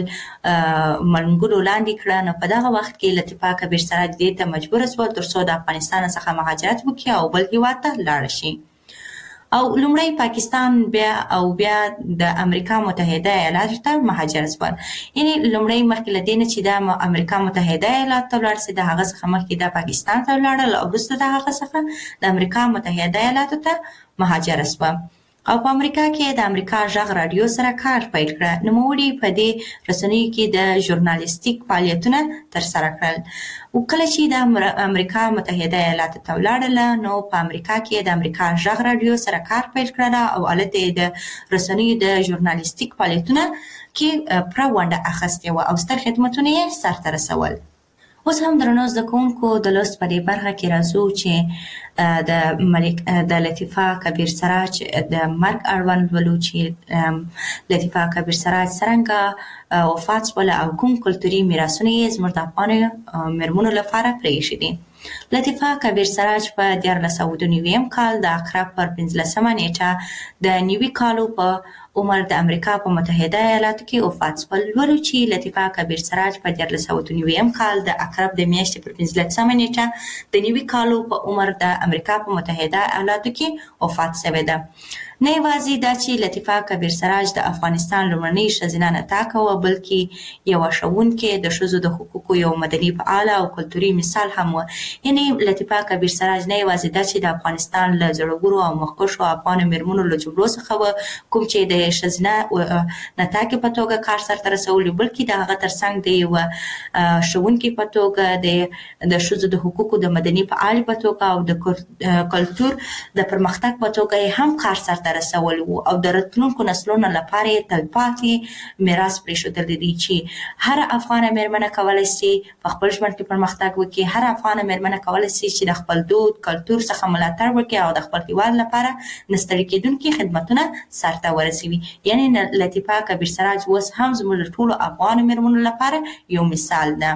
منګولو لاندې کړه، نو په دغه وخت کې لطیفه کبیر سراج دې ته مجبور شول تر څو د افغانستان څخه مهاجرت وکړي او بل هېواد ته لاړ شي. او لومړی پاکستان بیا او بیا د امریکا متحده ایالاتو ته مهاجر شول. یعنې لومړی مخکې له دې نه چې د امریکا متحده ایالاتو ته ولاړ سي، د هغه څخه مخکې د پاکستان ته ولاړل او وروسته د هغه څخه د امریکا متحده ایالاتو ته مهاجر شول. او په امریکا کې د امریکا غږ رادیو سره کار پیل کړه. نوموړي په دې رسنیو کې د ژورنالیستیک فعالیتونه ترسره کړل. او کله چې د امریکا متحده ایالاتو ته ولاړله، نو په امریکا کې د امریکا غږ رادیو سره کار پیل کړل او هلته یې د رسنیو د ژورنالیستیک فعالیتونه کې پوره ونډه اخیستې وه او ستر خدمتونه یې سرته رسول. اوس هم درنو زده کوونکو د لوست په دې برخه کې راځو چې د ملک د لطیفه کبیر سراج د مرګ اړوند ولو چې لطیفه کبیر سراج څرنګه وفات شوله او کوم کلتوري میراثونه یې زموږ د افغانو میرمنو لپاره پرېښي دي. لطیفه کبیر سراج په دیارلس سوه دوه نوي کال د عقرب پر پنځلسمه نیټه د نوي کالو په عمر د امریکا په متحده ایالاتو کې وفات شول. ولو چې لطیفه کبیر سراج په دیارلس سوه دوه نوي کال د عقرب د میاشتې پر پنځلسمه نیټه د نوي کالو په عمر د امریکا په متحده ایالاتو کې وفات شوې ده. نه یوازې دا چې لطیفه کبیر سراج د افغانستان لومړنۍ ښځینه نطاقه وه، بلکې یوه ښوونکې، د ښځو د حقوقو یو مدني فعاله او کلتوري مثال هم وه. یعنې لطیفه کبیر سراج نه یوازې دا چې د افغانستان له زړورو او مخکښو افغانو میرمنو له جملو څخه وه، کوم چې د ښځینه نطاقې په توګه کار سرته رسولی، بلکې د هغه ترڅنګ د یوه ښوونکې په توګه، د ښځو د حقوقو د مدني فعالې په توګه او د کلتور د پرمختګ په توګه یې هم کار سرته رسول وو او د راتلونکو نسلونو لپاره یې تلپاتې میراث پرېښودلی دی چې هر افغانه میرمنه کولی شي په خپل ژوند کې پرمختګ وکړي، هر افغانه میرمنه کولی شي چې د خپل دود کلتور څخه ملاتړ وکړي او د خپل هېواد لپاره نه ستړي کېدونکي خدمتونه سرته ورسوي. یعنې لطیفه کبیر سراج اوس هم زموږ د ټولو افغانو میرمنو لپاره یو مثال ده.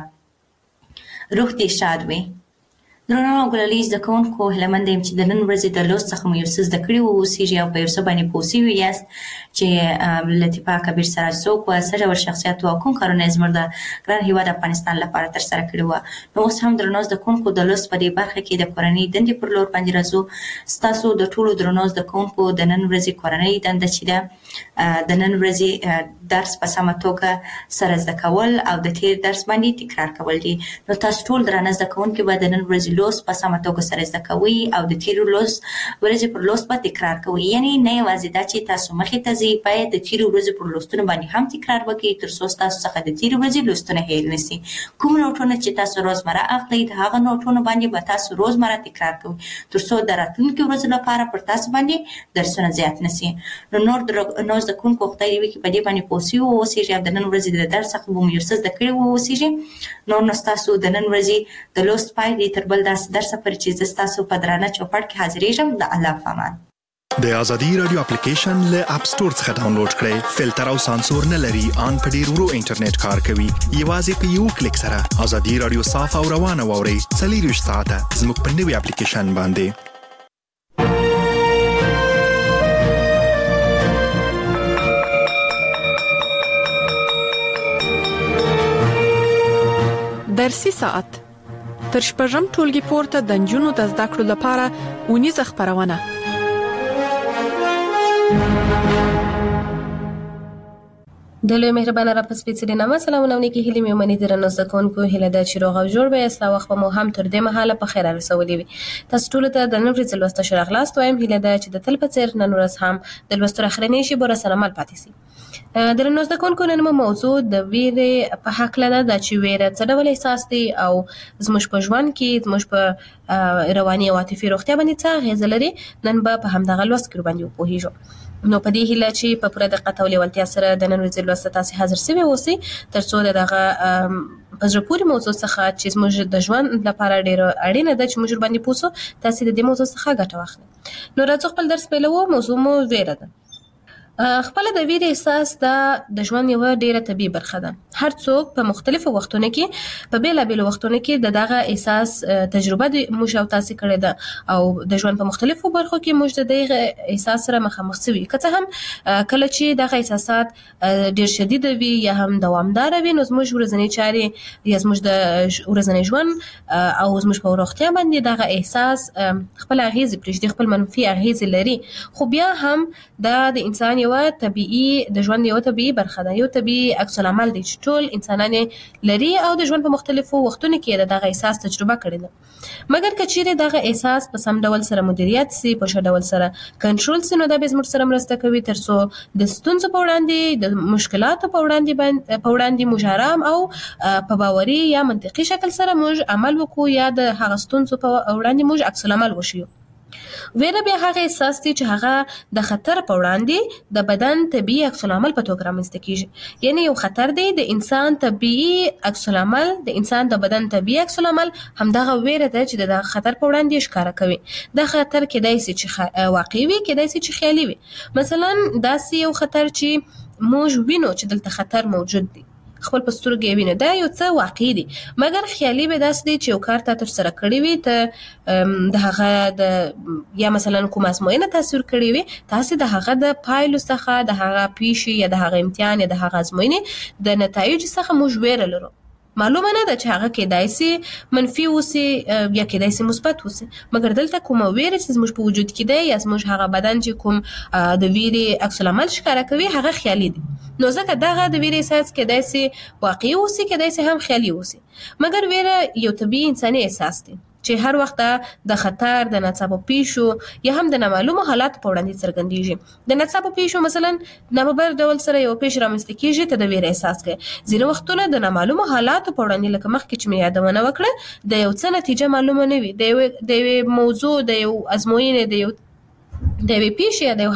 روح دې شاد وي. درنو او ګلالي زده کوونکو، هیلهمنده یم چې د نن ورځې د لوست څخه مو یو څه زده کړي واوسیږي او په یو څه باندې پوه شوي یاست چې لطیفه کبیر سراج څوک وه، څه ډول شخصیت وه او کوم کارونه یې زموږ د ګران هېواد افغانستان لپاره ترسره کړي وه. نو اوس هم درنو زده کوونکو، د لوست په دې برخه کې د کورنۍ دندې پر لور باندې راځو. ستاسو د ټولو درنو زده کوونکو د نن ورځې کورنۍ دنده چې ده د نن ورځې درس په سمه توګه سره زده کول او د تیر درس باندې تکرار کول دي. نو تاسو ټول درانه زده کوونکي به د نن ورځې لوست په سمه توګه سره زده کوئ او د تیرو لوست ورځې پر لوست به تکرار کوئ. یعنې نه یوازې دا چې تاسو مخې ته ځئ، باید د تیرو ورځې پر لوستونو باندې هم تکرار وکړئ تر څو ستاسو څخه د تیرو ورځې لوستونه هیر نه سي. کوم نوټونه چې تاسو روزمره اخلئ، د هغه نوټونو باندې به تاسو روزمره تکرار کوئ تر څو د راتلونکو ورځو لپاره پر تاسو باندې درسونه زیات نه سي. نو نور نو زده کوونکو خدای دې وکړي په دې باندې پوه سوي واوسېږي او د نن ورځې د درس څخه به مو یو څه زده کړي واوسېږي. نور نو ستاسو د نن ورځې د لوست پای دی تر بل داسې درسه پر چې زه ستاسو په درانه چوپړ کې حاضرېږم. د الله په امان. د ازادي رادیو اپلیکیشن له اپ سټور څخه ډاونلوډ کړئ. فلټر او سانسور نه لري، ان په ډیر ورو انټرنیټ کار کوي. یوازې په یو کلیک سره ازادي رادیو صاف او روانه واورئ. څلېرویشت ساعته زموږ په نوي اپلیکیشن باندې. درسي ساعت تر شپږم ټولګي پورته د نجونو د زده کړو لپاره اونیزه خپرونه. د لوی مهربانه را په سپېڅلي نامه سلامونه او نیکې هیلې مې ومني. درنو زده کوونکو، هیله ده چې روغ او جوړ به یاست او وخت به مو هم تر دې مهاله په خیر رسولی وي. تاسو ټولو ته د نن ورځې لوست ښه راغلاست وایم. هیله ده چې د تل په څېر نن ورځ هم د لوستو اخرنۍ شېبو راسره مل پاتې سي. درنو زده کوونکو، نن مو موضوع د ویرې په هکله ده، دا چې ویره څه ډول احساس دی او زموږ په ژوند کې زموږ په رواني او عاطفي روغتیا باندې څه اغېزه لري. نن به په همدغه لوست کې ورباندې وپوهېږو. نو په دې هیله چې په پوره دقت او لیوالتیا سره د نن ورځې لوست تاسې حاضر سوي اوسئ تر څو د دغه په زړه پورې موضوع څخه چې زموږ د ژوند لپاره ډېره اړینه ده چې موږ ورباندې پوه سو، تاسې د دې موضوع څخه ګټه واخلئ. نو راځو خپل درس پیلوو. موضوع مو ویره ده. خپل د ویرې احساس د ژوند یو ډیره طبیعي برخه ده. هر څوک په مختلفو وختونو کې په بیلابیلو وختونو کې د دغه احساس تجربه د موږ او تاسو کړې ده او د ژوند په مختلفو برخو کې موږ د دغه احساس سره مخامخ شوي. که څه هم کله چې دغه احساسات ډیر شدید وي یا هم دوامدار وي، نو زموږ ورځنی چارې یا زموږ د ورځنی ژوند او زموږ په روغتیا باندې دغه احساس خپل اغیز پرېږدي، خپل منفي اغیز لري. خو بیا هم د انسان یو طبيعي د ژوند یو طبيعي برخه ده، یو طبيعي عکس العمل دی چې ټول انسانان لري او د ژوند په مختلفو وختونو کې دغه احساس تجربه کړی ده. مګر که چیرې دغه احساس په سم ډول سره مدیریت سي، په ښه ډول سره کنټرول سي، نو دا به زموږ سره مرسته کوي ترڅو د ستونزو په وړاندې، د مشکلاتو په وړاندې په وړاندې موږ آرام او په باوري یا منطقي شکل سره موږ عمل وکړو یا د هغه ستونزو په وړاندې موږ عکس العمل وشو. ویره بیا هغه احساس دی چې هغه د خطر په وړاندې د بدن طبيعي عکس العمل په توګه رامنځته کیږي. یعنی یو خطر دی د انسان طبيعي عکس العمل، د انسان د بدن طبيعي عکس العمل همدغه ویره ده چې د خطر په وړاندې ښکارا کوي. د خطر کېدای شي چې واقعي وي، کېدای شي چې خیالي وي. مثلا داسې یو خطر چې موږ وینو چې دلته خطر موجود دی، خپل پسترګې ویني، دا یو څه واقعي دي. مګر خیالي به داسې دی چې یو کار ته تر سره کړی وي، ته د هغه د یا مثلا کوم ازموینه تصویر کړی وي، تاسو د هغه د پایلو څخه، د هغه پیښې یا د هغه امتحان یا د هغه ازموینې د نتایج څخه موږ ویره لرو. معلومه نه ده چې هغه کېدای شي منفي اوسي یا کېدای شي مثبت اوسي. مګر دلته کومه ویره چې زموږ په وجود کې ده یا زموږ هغه بدن چې کوم د ویرې عکس العمل ښکارا کوي، هغه خیالي دي. نو ځکه دغه د ویرې احساس کېدای شي واقعي اوسي، کېدای شي هم خیالي اوسي. مګر ویره یو طبيعي انساني احساس دی چې هر وخت د خطر، د ناڅاپه پیښو یا هم د نامعلومو حالاتو په وړاندې څرګندېږي. د ناڅاپه پیښو مثلا نامبر ډول سره یو پیښه رامنځته کېږي، ته د ویرې احساس کوي. ځینې وختونه د نامعلومو حالاتو په وړاندې لکه مخکې چې مې یادونه وکړه، د یو څه نتیجه معلومه نه وي، د یوې د یوې موضوع، د یو ازموینې، د یو د یوې پیښې یا د یو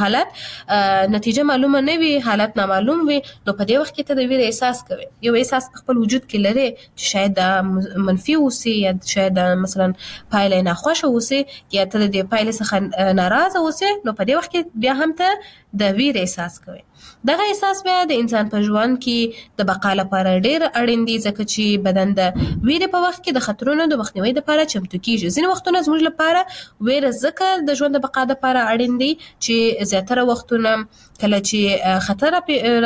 حالت نتیجه معلومه نه وي، حالت نامعلوم وي، نو په دې وخت کې ته د ویرې احساس کوي. یو احساس په خپل وجود کې لري چې شاید د منفي اوسي یا شاید مثلا پایله ناخوښه اوسي یا ته د دې پایله څخه ناراضه اوسي، نو په دې وخت کې بیا هم ته د ویرې احساس کوي. دغه احساس بیا د انسان په ژوند کې د بقا لپاره ډېر اړین دی، ځکه چې بدن د ویرې په وخت کې د خطرونو د مخنیوي لپاره چمتو کیږي. ځینې وختونه زموږ لپاره ویره ځکه د ژوند د بقا لپاره اړین دی چې زیاتره وختونه کله چې خطر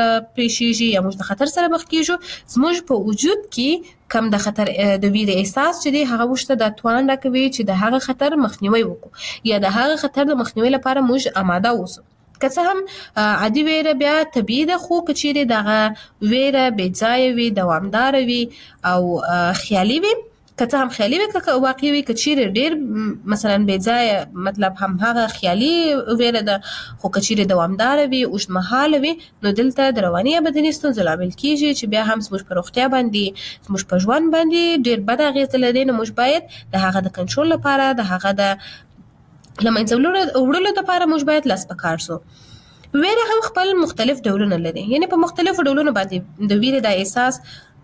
پیښیږي یا موږ د خطر سره مخ کیږو، زموږ په وجود کې کم د خطر د ویرې احساس چې دی هغه موږ ته د توان راکوي چې د هغه خطر مخنیوي وکړو یا د هغه خطر د مخنیوي لپاره موږ آماده اوسو. که څه هم عادي ویره بیا طبیعي ده، خو که چیرې دغه ویره بې ځایه وي، دوامداره وي او خیالي وي، که څه هم خیالي وي که واقعي وي، که چیرې ډېر مثلا بې ځایه مطلب هم هغه خیالي ویره ده، خو که چیرې دوامداره وي، اوږدمهاله وي، نو دلته د رواني یا بدني ستونزو لامل کیږي چې بیا هم زموږ په روغتیا باندې، زموږ په ژوند باندې ډېر بد اغېز لري. نو موږ باید د هغه د کنټرول لپاره، د هغه د لمنځه وړلو لپاره موږ باید لاس په کار سو. ویره هم خپل مختلف ډولونه لري، یعنی په مختلفو ډولونو باندې د ویرې د احساس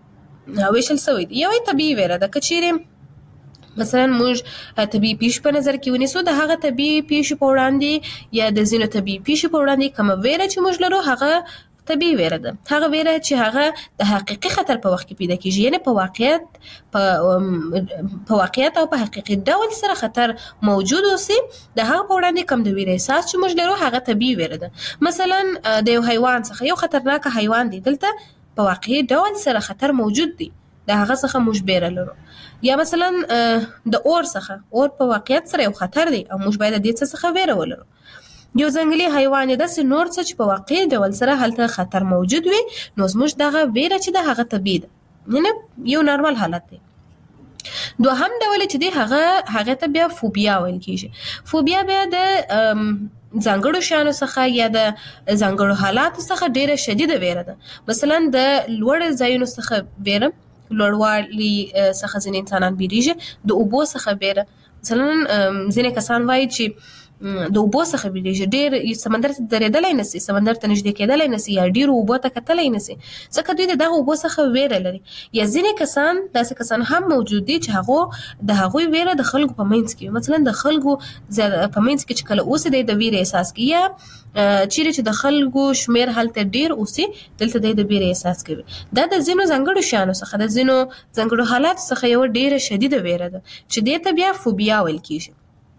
ویشل شوی دی. یوه طبیعي ویره ده، که چیرې مثلا موږ طبیعي پیښې په نظر کې ونیسو، د هغه طبیعي پیښې په وړاندې یا د ځینو طبیعي پیښې په وړاندې کومه ویره چې موږ لرو هغه طبیعي ویره ده. هغه ویره چې هغه د حقیقي خطر په وخت کې پیدا کیږي، یعنی په واقعیت په په واقعیت او په حقیقي ډول سره خطر موجود اوسي، د هغه په وړاندې کوم د ویرې احساس چې موږ لرو هغه طبیعي ویره ده. مثلا د یو حیوان څخه، یو خطرناک حیوان دی، دلته په واقعي ډول سره خطر موجود دی، د هغه څخه موږ ویره لرو. یا مثلا د اور څخه، اور په واقعیت سره یو خطر دی او موږ باید د دې څخه ویره ولرو. یو ځنګلي حیوان داسې نور څه چې په واقعي ډول سره هلته خطر موجود وي، نو زموږ دغه ویره چې د هغه طبیعي ده، یعنی یو نارمل حالت دی. دوهم ډول چې دی هغه هغه ته بیا فوبیا ویل کیږي. فوبیا بیا د ځانګړو شیانو څخه یا د ځانګړو حالاتو څخه ډیره شدیده ویره ده. مثلا د لوړ ځایونو څخه ویره، لوړوالي څخه ځینې انسانان بیریږي، د اوبو څخه ویره. مثلا ځینې کسان وایي چې د اوبو څخه بیریږي، ډېر سمندر ته درېدلی نه سي، سمندر ته نږدې کېدلی نه سي یا ډېرو اوبو ته کتلی نه سي، ځکه دوی د دغه اوبو څخه ویره لري. یا ځینې کسان داسې کسان هم موجود دي چې هغو د هغوی ویره د خلکو په منځ کې، مثلا د خلکو په منځ کې چې کله اوسي دی د ویرې احساس کوي، یا چیرې چې د خلکو شمیر هلته ډېر اوسي دلته دی د ویرې احساس کوي. دا د ځینو ځانګړو شیانو څخه، د ځینو ځانګړو حالاتو څخه یوه ډېره شدیده ویره ده چې دې ته بیا فوبیا ویل کېږي.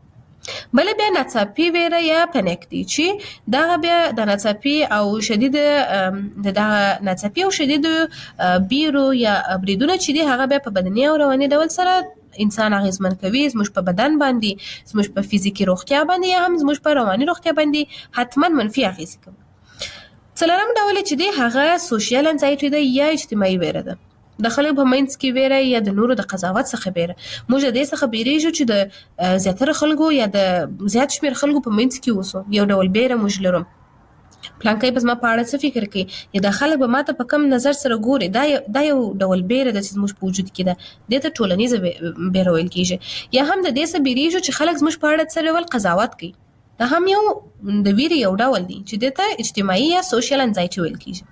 بل بیا ناڅاپي ویره یا پنیک دی چې دغه بیا د ناڅاپي او شدید د دغه ناڅاپي او شدید بیرو یا بریدونه چې دی هغه بیا په بدني او رواني ډول سره انسان اغیزمن کوي، زموږ په بدن باندې، زموږ په فزیکي روغتیا باندې یا هم زموږ په رواني روغتیا باندې حتما منفي اغیز کوي. څلورم ډول چې دی هغه سوشل انزایټي ده یا اجتماعي ویره ده. د خلکو په منځ کې ویره یا د نورو د قضاوت څخه ویره. موږ د دې څخه بیریږو چې د زیاتره خلکو یا د زیات شمیر خلکو په منځ کې اوسو. یو ډول بیره موږ لرو. پلانکی به زما په اړه څه فکر کوي، یا د خلک به ماته په کم نظر سره ګوري. دا دا یو ډول بیره ده چې زموږ په وجود کې ده، دې ته ټولنیزه بیره ویل کېږي. یا هم د دې څخه بیریږو چې خلک زموږ په اړه څه ډول قضاوت کوي. دا هم یو د ویرې یو ډول دی چې دې ته اجتماعي یا سوشل انزایټي ویل کېږي.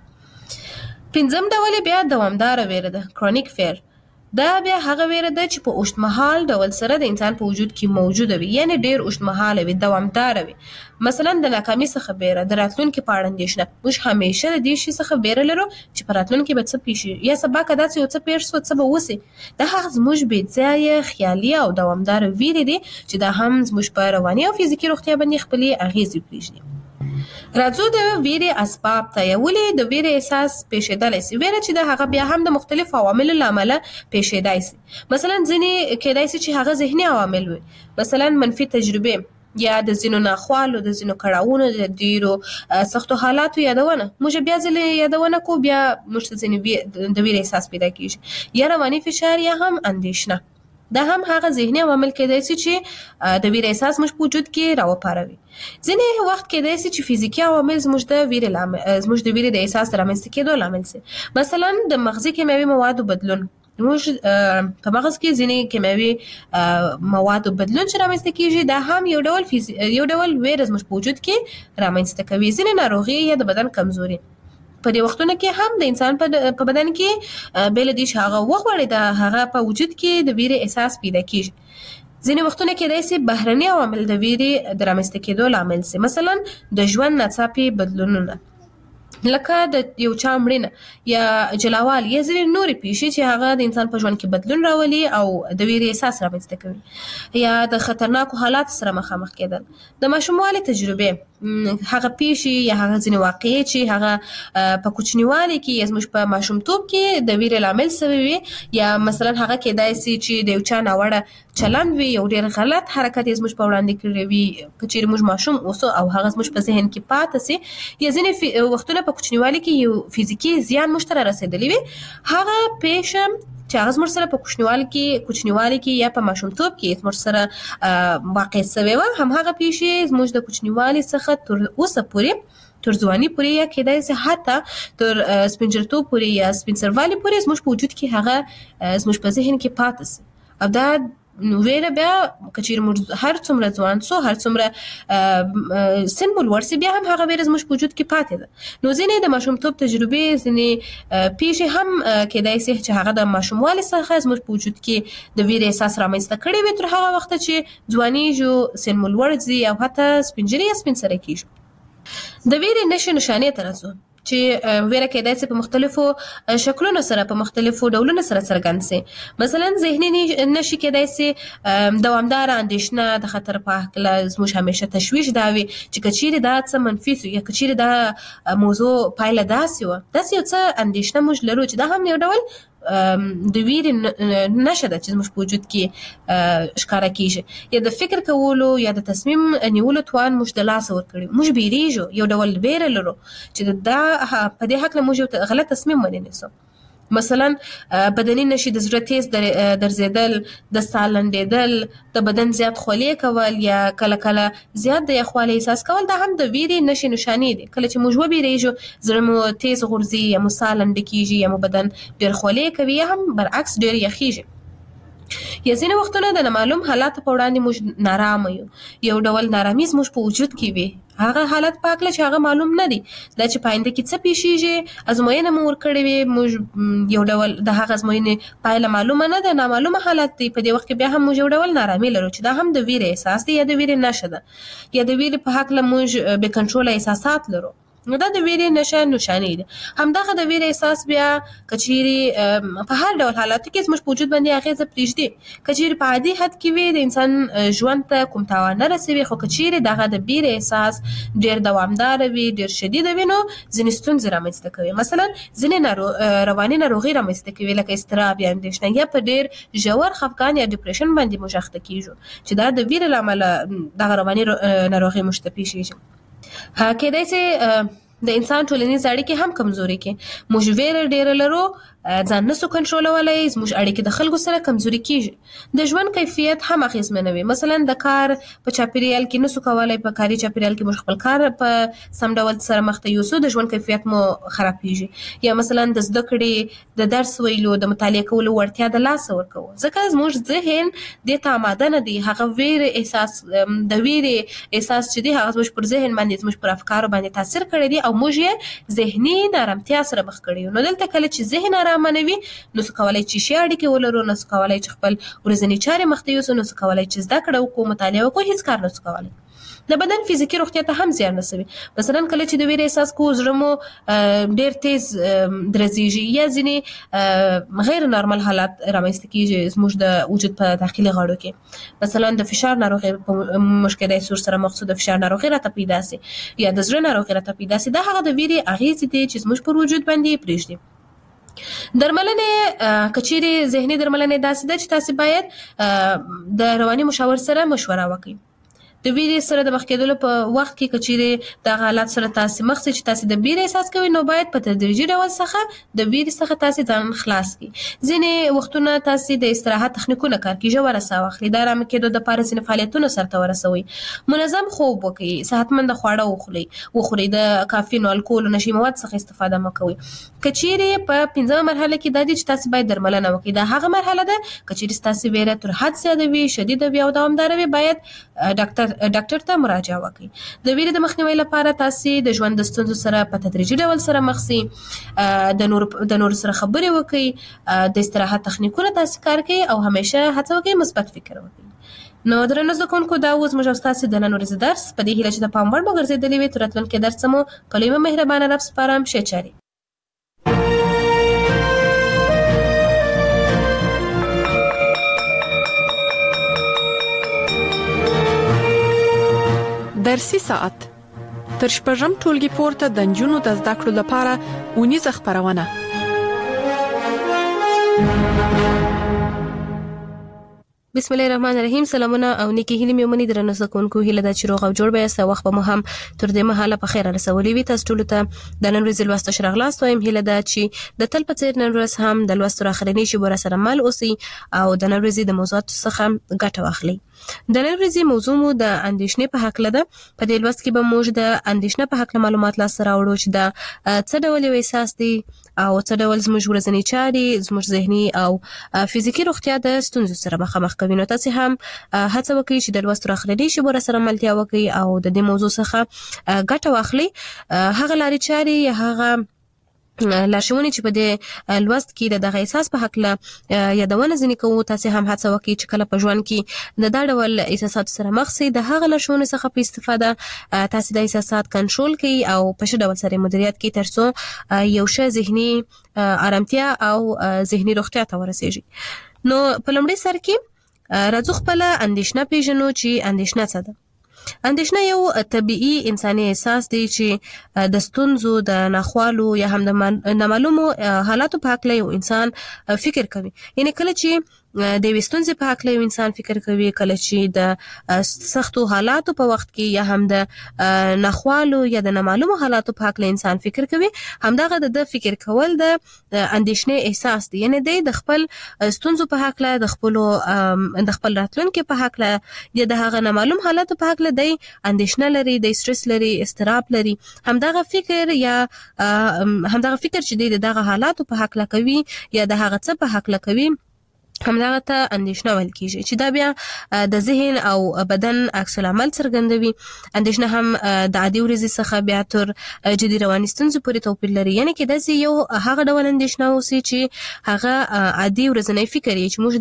پنځم ډول بیا دوامداره ویره ده، کرونیک فیر. دا بیا هغه ویره ده چې په اوږدمهال ډول سره د انسان په وجود کې موجوده وي، یعنی ډېر اوږدمهاله وي، دوامداره وي. مثلا د ناکامي څخه بیره، د راتلونکي په اړه اندېښنه. موږ همیشه د دې شي څخه بیره لرو چې په راتلونکي به څه پیښ شي، یا سبا که داسې یو څه پیښ شو څه به وسي. دا هغه زموږ بې ځایه خیالي او دوامداره ویرې دي چې دا هم زموږ په رواني او فزیکي روغتیا باندې خپلې اغیزې پرېږدي. راځو د ویرې اسباب ته. یا ولې د ویرې احساس پیښیدلی سي؟ ویره چې د هغه بیا هم د مختلفو عواملو له امله پیښیدای سي. مثلا ځینې کېدای سي چې هغه ذهني عوامل وي، مثلا منفي تجربې یا د ځینو ناخوالو، د ځینو کړاوونو، د ډېرو سختو حالاتو یادونه. موږ بیا ځلې یادونه کو، بیا موږ ته ځینې د ویرې احساس پیدا کېږي. یا رواني فشار یا هم اندېښنه. دا هم هغه ذهني عوامل کېدای سي چې د ویرې احساس موږ په وجود کې راوپاروي. ځینې وخت کېدای سي چې فزیکي عوامل زموږ د ویرې لامل زموږ د ویرې د احساس د رامنځته کېدو لامل سي. مثلا د مغزي کیمیاوي موادو بدلون. موږ په مغز کې ځینې کیمیاوي موادو بدلون چې رامنځته کېږي، دا هم یو ډول فیزی... یو ډول ویره زموږ په وجود کې رامنځته کوي. ځینې ناروغي یا د بدن کمزوري په دې وختونو کې هم د انسان په بدن کې بل دي چې هغه وغوړي د هغه په وجود کې د ویرې احساس پیدا کیږي. ځینې وختونه کې داسې بهرني عوامل د ویرې د رامنځته کېدو لامل سي. مثلا د ژوند ناڅاپي بدلونونه، لکه د یو چا مړینه یا جلاوال یا ځینې نورې پیښې چې هغه د انسان په ژوند کې بدلون راولي او د ویرې احساس رامنځته کوي. یا د خطرناکو حالاتو سره مخامخ کېدل. د ماشوموالي تجربې، هغه پیښې یا هغه ځینې واقعې چې هغه په کوچنیوالي کې یا زموږ په ماشومتوب کې د ویرې لامل سوي وي، یا مثلا هغه کېدای سي چې د یو چا ناوړه چلند وي، یو ډېر غلط حرکت یې زموږ په وړاندې کړی وي، که چیرې موږ ماشوم اوسو او هغه زموږ په ذهن کې پاته سي. یا ځینې وختونه په کوچنیوالي کې یو فزیکي زیان موږ ته رارسېدلی وي، هغه پیښه چې هغه زموږ سره په کوچنیوالي کې کوچنیوالي کې یا په ماشومتوب کې زموږ سره واقع سوې وه، همهغه پیښې زموږ د کوچنیوالي څخه تر اوسه پورې، تر ځواني پورې، یا کېدای سي حتی تر سپینجرتوب پورې یا سپین سروالي پورې زموږ په وجود کې هغه زموږ په ذهن کې پاته سي. او دا ویره بیا که چیرې موږ هر څومره ځوان سو، هر څومره سن مو لوړ سي، بیا هم هغه ویره زموږ په وجود کې پاتې ده. نو ځینې د ماشومتوب تجربې، ځینې پیښې هم کېدای سي چې هغه د ماشوموالي څخه زموږ په وجود کې د ویرې احساس رامنځته کړی وي تر هغه وخته چې ځوانیږو، سن مو لوړ ځي او حتی سپینجري یا سپین سرې کېږو. د ویرې نښې نښانې ته راځو چې ویره کېدای سي په مختلفو شکلونو سره، په مختلفو ډولونو سره څرګند سي. مثلا ذهني نښې کېدای سي دوامداره اندېښنه، د خطر په هکله زموږ همیشه تشویش دا وي چې که چیرې دا څه منفي سو یا که چیرې دا موضوع پایله داسې وه، داسې یو څه اندېښنه موږ لرو چې دا هم یو ډول د ویرې نښه ده چې زموږ په وجود کې ښکاره کېږي. یا د فکر کولو یا د تصمیم نیولو توان موږ د لاسه ورکړي، موږ بیریږو، یو ډول ویره لرو چې دا په دې هکله موږ یو غلط تصمیم ونیسو. مثلا بدني نشي د زړه تیز درزیدل، د ساه لنډېدل، د بدن زیات خولې کول یا کله کله زیات د یخوالي احساس کول، دا هم د ویرې نښې نښانې دي. کله چې موږ وبېرېږو، زړه مو تیز غورځي یا مو ساه لنډه کېږي یا مو بدن ډېر خولې کوي یا هم برعکس ډېر یخېږي. یا ځینې وختونه د نامعلوم حالات په وړاندې موږ نارامه یو یو ډول نارامي زموږ په وجود کې وي هغه حالت پاکله چې هغه معلوم نه دي دا چې پاینده کې څه پیښیږي ازموینه مو ورکړې وي موږ یو ډول د هغه ازموینې پایله معلومه نه ده نامعلومه حالت دی په دې وخت کې بیا هم موږ یو ډول نارامي لرو چې دا هم د ویرې احساس دی یا د ویرې نښه ده یا د ویرې په هکله موږ بې کنټروله احساسات لرو نو دا د ویرې نشه نشانې ده همدغه د ویرې احساس بیا کچېرې په هر ډول حالاتو کې زموږ په وجود باندې اغېزه پرېږدي کچېرې په عادي حد کې وي د انسان ژوند ته کوم تاوان نه رسوي خو کچېرې دغه د ویرې احساس ډېر دوامداره وي ډېر شدید وي نو ځینې ستونزې رامنځته کوي مثلا ځینې نارو رواني ناروغي رامنځته کوي لکه اضطراب یا اندېښنه یا په ډېر ژور خفګان یا ډیپریشن باندې موږ اخته کېږو چې دا د ویرې له امله دغه رواني ناروغي موږ ته پیښیږي کېدای سي د انسان ټولنیز اړیکې هم کمزوري کې موږ ویره ډېره لرو ځان نسو کنټرولولای زموږ اړیکې د خلکو سره کمزوري کیږي د ژوند کیفیت هم اغېزمنوي مثلا د کار په چاپیریال کې نسو کولای په کاري چاپیریال کې موږ خپل کار په سم ډول سره مخ ته یوسو د ژوند کیفیت مو خرابېږي یا مثلا د زده کړې د درس ویلو د مطالعه کولو وړتیا د لاس ورکو ځکه زموږ ذهن د ته آماده نه دی هغه ویره احساس د ویره احساس چې دی هغه زموږ پر ذهن باندې زموږ پر افکارو باندې تاثیر کړی دی او موږ یې ذهني نارامتیا سره مخ کړی نو دلته کله چې ذهن منوي نو څه کولای چې شي اړیکې ولرو نو څه کولای چې خپل ورځنی چارې مخ ته یوسو نو څه کولای چې زده کړه وکړو مطالعه وکړو هیڅ کار نه څه کولای د بدن فزیکی روغتیا ته هم زیان رسوي مثلا کله چې د ویرې احساس کوو زړه مو ډېر تیز درزیږي یا ځینې غیر نارمل حالات رامنځته کېږي زموږ د وجود په داخلي غړو کې مثلا د فشار ناروغي په مشکلات سور سره مخصوص د فشار ناروغي راته پیدا سي یا د زړه ناروغي راته پیدا سي دا هغه د ویرې اغېزې دي چې زموږ پر وجود باندې پرېږدي درملنه کچېرې ذهني درملنه داسې ده چې تاسو باید د رواني مشاور سره مشوره وکړئ د ویرې سره د مخ کېدلو په وخت کې کچېرې د حالات سره تاسو مخ سي چې تاسو د ویرې احساس کوئ نو باید په تدریجي ډول څخه د ویرې څخه تاسو ځان خلاص کړئ ځینې وختونه تاسو د استراحت تخنیکونه کار کوي ژوره ساه واخلئ د آرام کېدو د پاره ځینې فعالیتونه سرته ورسوي منظم خوب وکړئ صحتمند خواړه وخورئ وخورئ د کافین او الکول او نشي مواد څخه استفاده مه کوئ کچېرې په پنځمه مرحله کې د دې چې تاسو باید درملنه وکړئ دا هغه مرحله ده کچېرې تاسو ویره تر حد زیاته وي شدید وي او دوامداره وي باید ډاکټر ډاکټر ته مراجعه وکړئ د ویرې د مخنیوي لپاره تاسو د ژوند د ستونزو سره په تدریجي ډول سره مخ سئ د نور د نور سره خبرې وکړئ د استراحت تخنیکونه تاسو کار کوي او همیشه هڅه وکړئ مثبت فکر وکړئ نو درنو زده کوونکو دا اوس موږ تاسو د نن ورځې درس په دې هیله چې د پام وړ مو ګرځېدلی وي تر راتلونکي درس مو په لوی مهربانه رب سپارم ښه چارې درسي ساعت تر شپږم ټولګي پورته د نجونو د زده کړو لپاره اونیزه خبرونه بسم الله الرحمن الرحیم سلامونه او نیکی هیله مې ومني درنو زده کوونکو هیله ده چې روغ او جوړ به یاست وخت به مو هم تر دې مهاله په خیر رسولي وي تاسو ټول ته د نن ورځې لوست شرغلاست وایم هیله ده چې د تل په څیر نن ورځ هم د لوست اخرنی شی بر سره مل اوسي او د نن ورځې د موضوعات څخه ګټه واخلي د نن ورځې موضوع مو د اندېښنې په حق لده په دې لوست کې به موږ د اندېښنې په حق معلومات لاس راوړو چې دا څه ډول یو احساس دی او څه ډول زموږ ورځنی چارې زموږ ذهني او فزیکی روغتیا د ستونزو سره مخامخ کوي نو تاسو هم هڅه وکړئ چې د لوست اخرنی شی بر سره ملتیا وکړئ او د دې موضوع څخه ګټه واخلئ هغه لارې چارې یا هغه لارښوونې چې په دې لوست کې د دغه احساس په حق له یادونه ځنې کوو تاسو هم هڅه وکړئ چې کله په ژوند کې د دا ډول احساسات سره مخ شئ د هغه لارښوونې څخه په استفاده تاسو د احساسات کنټرول کړئ او په ښه ډول سره مدیریت کړئ ترڅو یو ښه ذهني آرامتیا او ذهني روغتیا ته ورسیږي نو په لومړي سر کې راځو خپل اندېښنه پیژنو چې اندېښنه څه ده اندېښنه یو طبيعي انساني احساس دی چې د ستونزو د ناخوالو یا هم د نامعلومو حالاتو په اړه یو انسان فکر کوي یعنی کله چې د وستونځ په حق له انسان فکر کوي کله چې د سختو حالاتو په وخت کې یا هم د ناخوالو یا د نامعلومو حالاتو په حق له انسان فکر کوي همدغه د فکر کول د اندېښنې احساس دی یعنی د خپل ستونزو په حق له د خپل د خپل راتلونکو په حق له یا د هغه نامعلوم حالاتو په حق له د اندېښنه لري د استرس لري استراب لري همدغه فکر یا همدغه فکر چې د دغه حالاتو په حق له کوي یا د هغه څه په حق له کوي همدغه ته اندېښنه ویل کیږي چې دا بیا د ذهن او بدن عکس العمل څرګندوي. اندېښنه هم د عادي ورځې څخه بیا تر جدي رواني ستونزو پورې توپیر لري. یعنی کې داسې یو هغه ډول اندېښنه اوسي چې هغه عادي ورځنی فکر یې چې موږ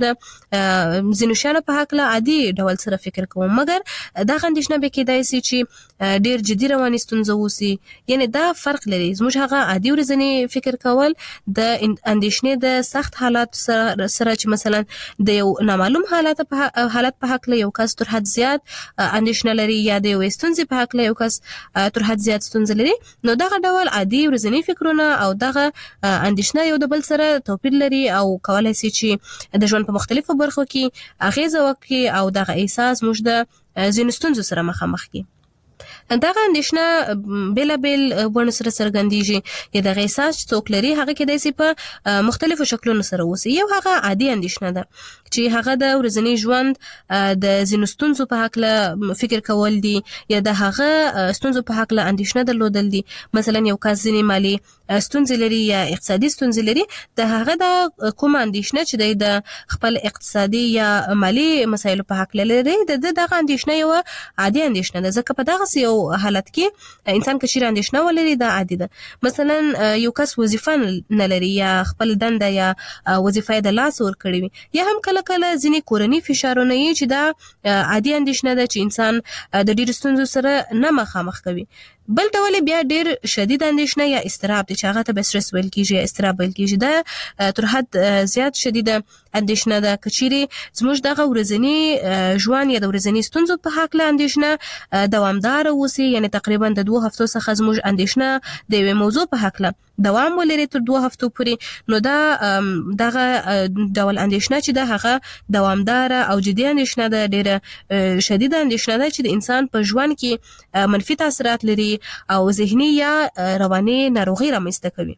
د ځینو شیانو په هکله عادي ډول سره فکر کوو، مګر دغه اندېښنه به کېدای شي چې ډېر جدي رواني ستونزه اوسي. یعنی دا فرق لري. زموږ هغه عادي ورځنی فکر کول د اندېښنې د سخت حالات سره چې مثلا د یو نامعلوم حالت په حالت په حق له یو کس تر حد زیات اندېښنه لري یا د یو ستونزې په حق له یو کس تر حد زیات ستونزه لري، نو دغه ډول عادي ورځنی فکرونه او دغه اندېښنه یو د بل سره توپیر لري او کولای شي چې د ژوند په مختلفو برخو کې اغیزه وکړي او دغه احساس موږ د ځینو ستونزو سره مخامخ کړي. دغه اندېښنه بېلابېل بڼو سره څرګندېږي. یا دغه احساس چې څوک لري هغه کېدای شي په مختلفو شکلونو سره اوسي. یو هغه عادي اندېښنه ده چې هغه د ورځني ژوند د ځینو ستونزو په هکله فکر کول دي یا د هغه ستونزو په هکله اندېښنه درلودل دي. مثلا یو کس ځینې مالي ستونزې لري یا اقتصادي ستونزې لري، د هغه د کومه اندېښنه چې د خپل اقتصادي یا مالي مسایلو په هکله لري، د دغه اندېښنه یو عادي اندېښنه ده. ځکه په دغه یو حالت کې انسان که چیرې اندېښنه ولري دا عادي ده. مثلا یو کس وظیفه نه لري یا خپل دنده یا وظیفه د لاس ورکړي وي، یا هم کله کله ځینې کورني فشارونه یې چې دا عادي اندېښنه ده چې انسان د ډېرو ستونزو سره نه مخامخ کوي. بل ډول بیا ډېر شدید اندېښنه یا اضطراب دی چې هغه ته به سټرس ویل کېږي یا اضطراب ویل کېږي. دا تر حد زیات شدیده اندېښنه ده. که چیرې زموږ دغه ورځني ژوند یا د ورځني ستونزو په هکله اندېښنه دوامداره اوسي، یعنی تقریبا د دوه هفتو څخه زموږ اندېښنه د یوې موضوع په هکله دوام ولري تر دوه هفتو پورې، نو دا دغه ډول اندېښنه چې ده هغه دوامداره او جدي اندېښنه ده، ډېره شدیده اندېښنه ده چې د انسان په ژوند کې منفي تاثیرات لري او ذهني یا رواني ناروغي رامنځته کوي.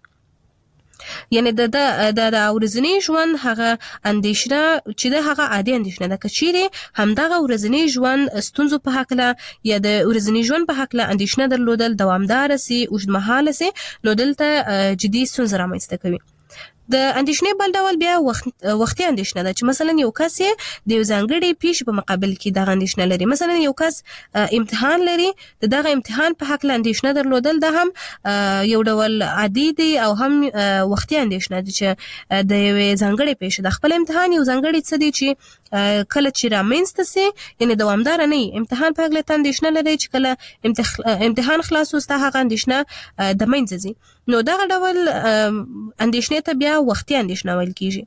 یعنی د د ورځنی ژوند هغه اندېښنه چې د هغه عادي اندېښنه ده. که چیرې همدغه ورځنی ژوند ستونزو په هکله یا د ورځنی ژوند په هکله اندېښنه درلودل دوامداره سي، اوږدمهاله سي، نو دلته جدي ستونزه رامنځته کوي. د اندېښنې بل ډول بیا وخت وختي اندېښنه ده چې مثلا یو کس د یو ځانګړي پیښې په مقابل کې دغه اندېښنه لري. مثلا یو کس امتحان لري، د دغه امتحان په هکله اندېښنه درلودل دا هم یو ډول عادي دی او هم وختي اندېښنه ده چې د یوې ځانګړې پیښې د خپل امتحان یو ځانګړی څه دی چې کله چې رامنځته سي، یعنی دوامداره نه وي. امتحان په هکله ته اندېښنه لري چې کله امتحان خلاص وستا هغه اندېښنه د منځه ځي، نو دغه ډول اندېښنې ته بیا وختي اندېښنه ویل کېږي.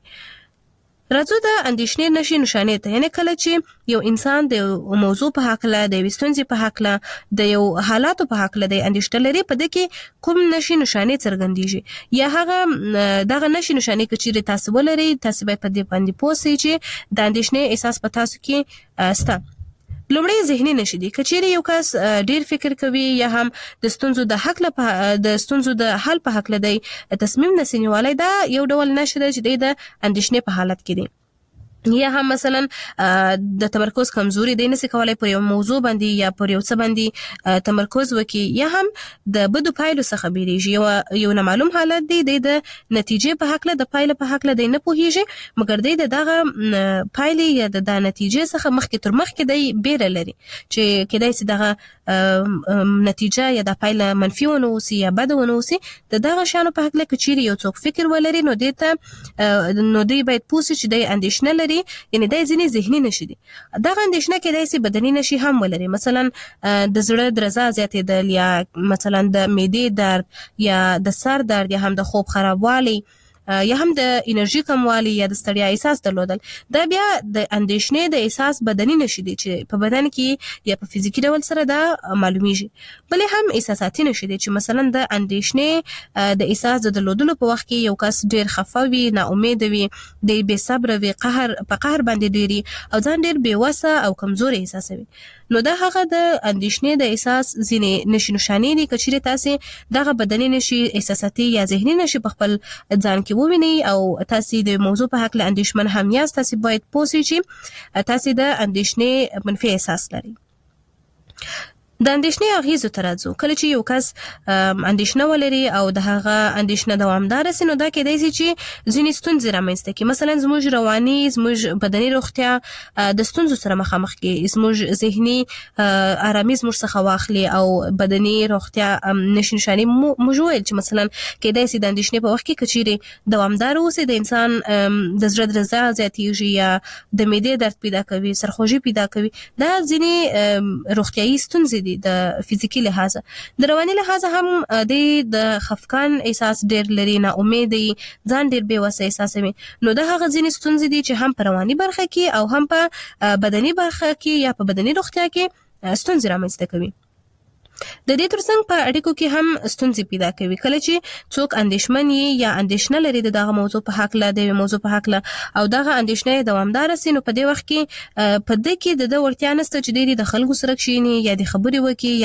راځو د اندېښنې نښې نښانې ته. یعنی کله چې یو انسان د یو موضوع په هکله، د یوې ستونزې په هکله، د یو حالاتو په هکله د اندېښنه لري، په دې کې کوم نښې نښانې څرګندېږي یا هغه دغه نښې نښانې که چیرې تاسو ولرئ، تاسو باید په دې باندې پوه شئ چې د اندېښنې احساس په تاسو کې شته. لومړی ذهني نښې دي. که چیرې یو کس ډېر فکر کوي یا هم د ستونزو د حل په د ستونزو د حل په هکله دی تصمیم نشي نیولی، دا یو ډول نښه ده چې دی د اندېښنې په حالت کې دی. یا هم مثلا د تمرکز کمزوري دی، نشي کولای پر یو موضوع باندې یا پر یو څه باندې تمرکز وکړي، یا هم د بدو پایلو څخه بیریږي. یو یو نامعلوم حالت دی، د نتیجې په هکله د پایلو په هکله دی نه پوهیږي، مګر دی د دغه پایلې یا د نتیجې څخه مخکې تر مخکې دی بیره لري چې کېدای شي دغه نتیجه یا د پایله منفي ونه اوسي یا بده ونه اوسي. د دغه شیانو په هکله که چیرې یو څوک فکر ولري، نو دی ته نو دی باید پوه شي چې دی اندېښنه لري، یعنی دا ځینې ذهني نشي دي. دغه اندېښنه کېدای شي بدني نشي هم ولري، مثلا د زړه درزا زیاتېدل یا مثلا د معدې درد یا د سر درد یا هم د خوب خرابوالی یا هم د انرژي کموالی یا د ستړیا احساس درلودل. دا بیا د اندېښنې د احساس بدني نشي دي چې په بدن کې یا په فزیکي ډول سره دا معلومیږي. بلې هم احساساتي نشي دي چې مثلا د اندېښنې د احساس د درلودلو په وخت کې یو کس ډېر خفه وي، ناامید وي، د بې صبره وي، قهر په قهر باندې ډېری او ځان ډېر بې وسه او کمزوري احساسوي. نو دا هغه د اندېښنې د احساس ځینې نښې نښانې دي. که چیرې تاسې دغه بدني نشي، احساساتي یا ذهني نشي په خپل ځان کې ووینئ او تاسې د موضوع په هکله اندېښمن هم یاست، تاسې باید پوه شئ چې تاسې د اندېښنې منفي احساس لرئ. د اندېښنې اغیزو ته راځو. کله چې یو کس اندېښنه ولري او د هغه اندېښنه دوامداره سي نو دا کېدای شي چې ځینې ستونزې رامنځته کړي. مثلا زموږ رواني زموږ بدني روغتیا د ستونزو سره مخامخ کړي، زموږ ذهني آرامي زموږ څخه واخلي او بدني روغتیا نشنشاني. موږ ویل چې مثلا کېدای شي د اندېښنې په وخت کې کچېرې دوامداره اوسي د انسان د زړه درزا زیاتېږي یا د معدې درد پیدا کوي، سرخوږي پیدا کوي. دا ځینې روغتیایي ستونزې دي د فزیکي لحاظه. د رواني لحاظه هم د خفقان احساس ډېر لري، نا امیدي، ځان ډېر بې وسه احساسوي. نو دا هغه ځینې ستونزې دي چې هم په رواني برخه کې او هم په بدني برخه کې یا په بدني روغتیا کې ستونزې رامنځته کوي. د دې ترڅنګ په اړیکو کې هم ستونزې پیدا کوي. کله چې څوک اندېښمن یا اندېښنه لري د دغه موضوع په حق له د موضوع په حق له او دغه اندېښنه دوامدار سي نو په دې وخت کې په دې کې د ورتیا نسته چې د خلکو سره کښیني یا د خبرې وکړي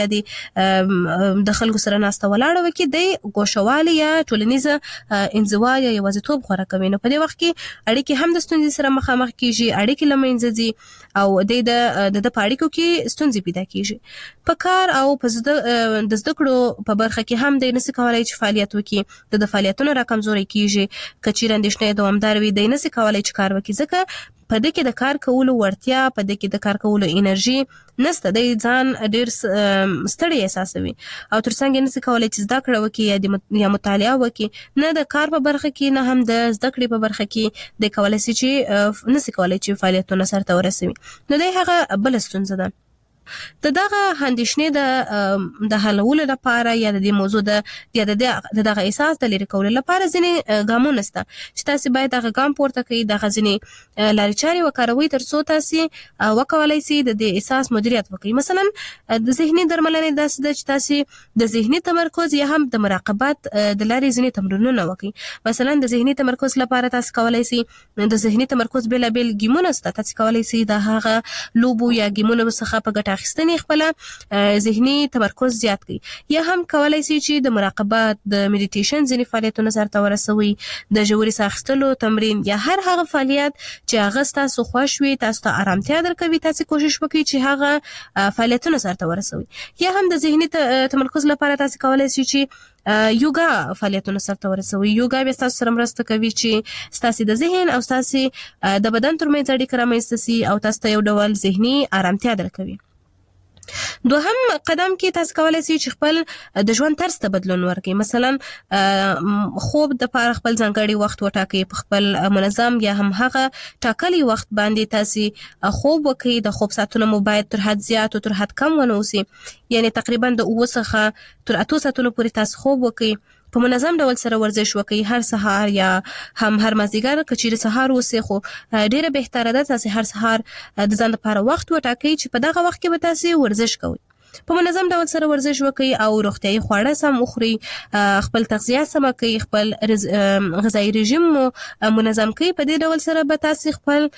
یا د خلکو سره ناسته ولاړه وکړي، د ګوښوالي یا ټولنیزه انزوا یا یوازیتوب غوره کوي. نو په دې وخت کې اړیکې هم د ستونزې سره مخامخ کیږي، اړیکې له منځه ځي او د د اړیکو کې ستونزې پیدا کیږي. په کار او په د زده کړو په برخه کې هم د نسي کولای چې فعالیت وکړي، د فعالیتونو راکمزوري کیږي. کچیر اندېښنه دوامدار وي د نسي کولای چې کار وکړي، ځکه په دې کې د کار کولو ورتیا، په دې کې د کار کولو انرژي نسته، د ځان ډېر ستړی احساسوي او ترڅنګ نسي کولای چې زده کړه وکړي یا مطالعه وکړي. نه د کار په برخه کې نه هم د زده کړې په برخه کې د کولای شي چې نسي کولای چې فعالیتونه سرته ورسوي. نو د هغه بل ستونزه ده. د دغه اندېښنې د د حلولو لپاره یا د دې موضوع د یا د دغه احساس د لرې کولو لپاره ځینې ګامونه شته چې تاسو باید هغه ګام پورته کړئ، دغه ځینې لارې چارې وکاروئ تر څو تاسو وکولای شئ د دې احساس مدیریت وکړئ. مثلا د ذهني درملنې داسې ده چې تاسو د ذهني تمرکز یا هم د مراقبت د لارې ځینې تمرینونه وکړئ. مثلا د ذهني تمرکز لپاره تاسو کولای شئ د ذهني تمرکز بېلابېل ګیمونه شته، تاسو کولای شئ د هغه لوبو یا ګیمونو څخه په ګټه اخیستنې خپل ذهني تمرکز زیات کړي. یا هم کولای شي چې د مراقبت، د میډیټیشن ځینې فعالیتونه سرته ورسوي، د ژورې ساه اخیستلو تمرین یا هر هغه فعالیت چې هغه ستاسو خوښ وي، تاسو ته آرامتیا درکوي، تاسو کوشش وکړئ چې هغه فعالیتونه سرته ورسوي. یا هم د ذهني تمرکز لپاره تاسو کولای شئ چې یوګا فعالیتونه سرته ورسوي. یوګا به تاسو سره مرسته کوي چې تاسو د ذهن او تاسو د بدن ترمنځ اړیکه رامنځته سي او تاسو ته یو ډول ذهني آرامتیا درکوي. دوهم قدم کې تاسو کولای شئ چې خپل د ژوند طرز ته بدلون ورکړئ. مثلا خوب د لپاره خپل ځانګړي وخت وټاکئ، په خپل منظم یا هم هغه ټاکلي وخت باندې تاسو خوب وکړئ. د خوب ساعتونه مو باید تر حد زیات او تر حد کم ونه اوسي، یعنی تقریبا د اوه څخه تر اتو ساعتونو پورې تاسو خوب وکړئ. په منظم ډول سره ورزش وکړئ، هر سهار یا هم هر مازدیګر. کچېرې سهار اوسئ خو ډیره بهتره ده تاسو هر سهار د ځان لپاره وخت وټاکئ چې په دغه وخت کې به تاسو ورزش کوئ. په منظم ډول سره ورزش وکړئ او روغتیايي خواړه سم وخورئ، خپل تغذیه سم کړئ، خپل غذایي رژیم مو منظم کړئ. په دې ډول سره به تاسو خپل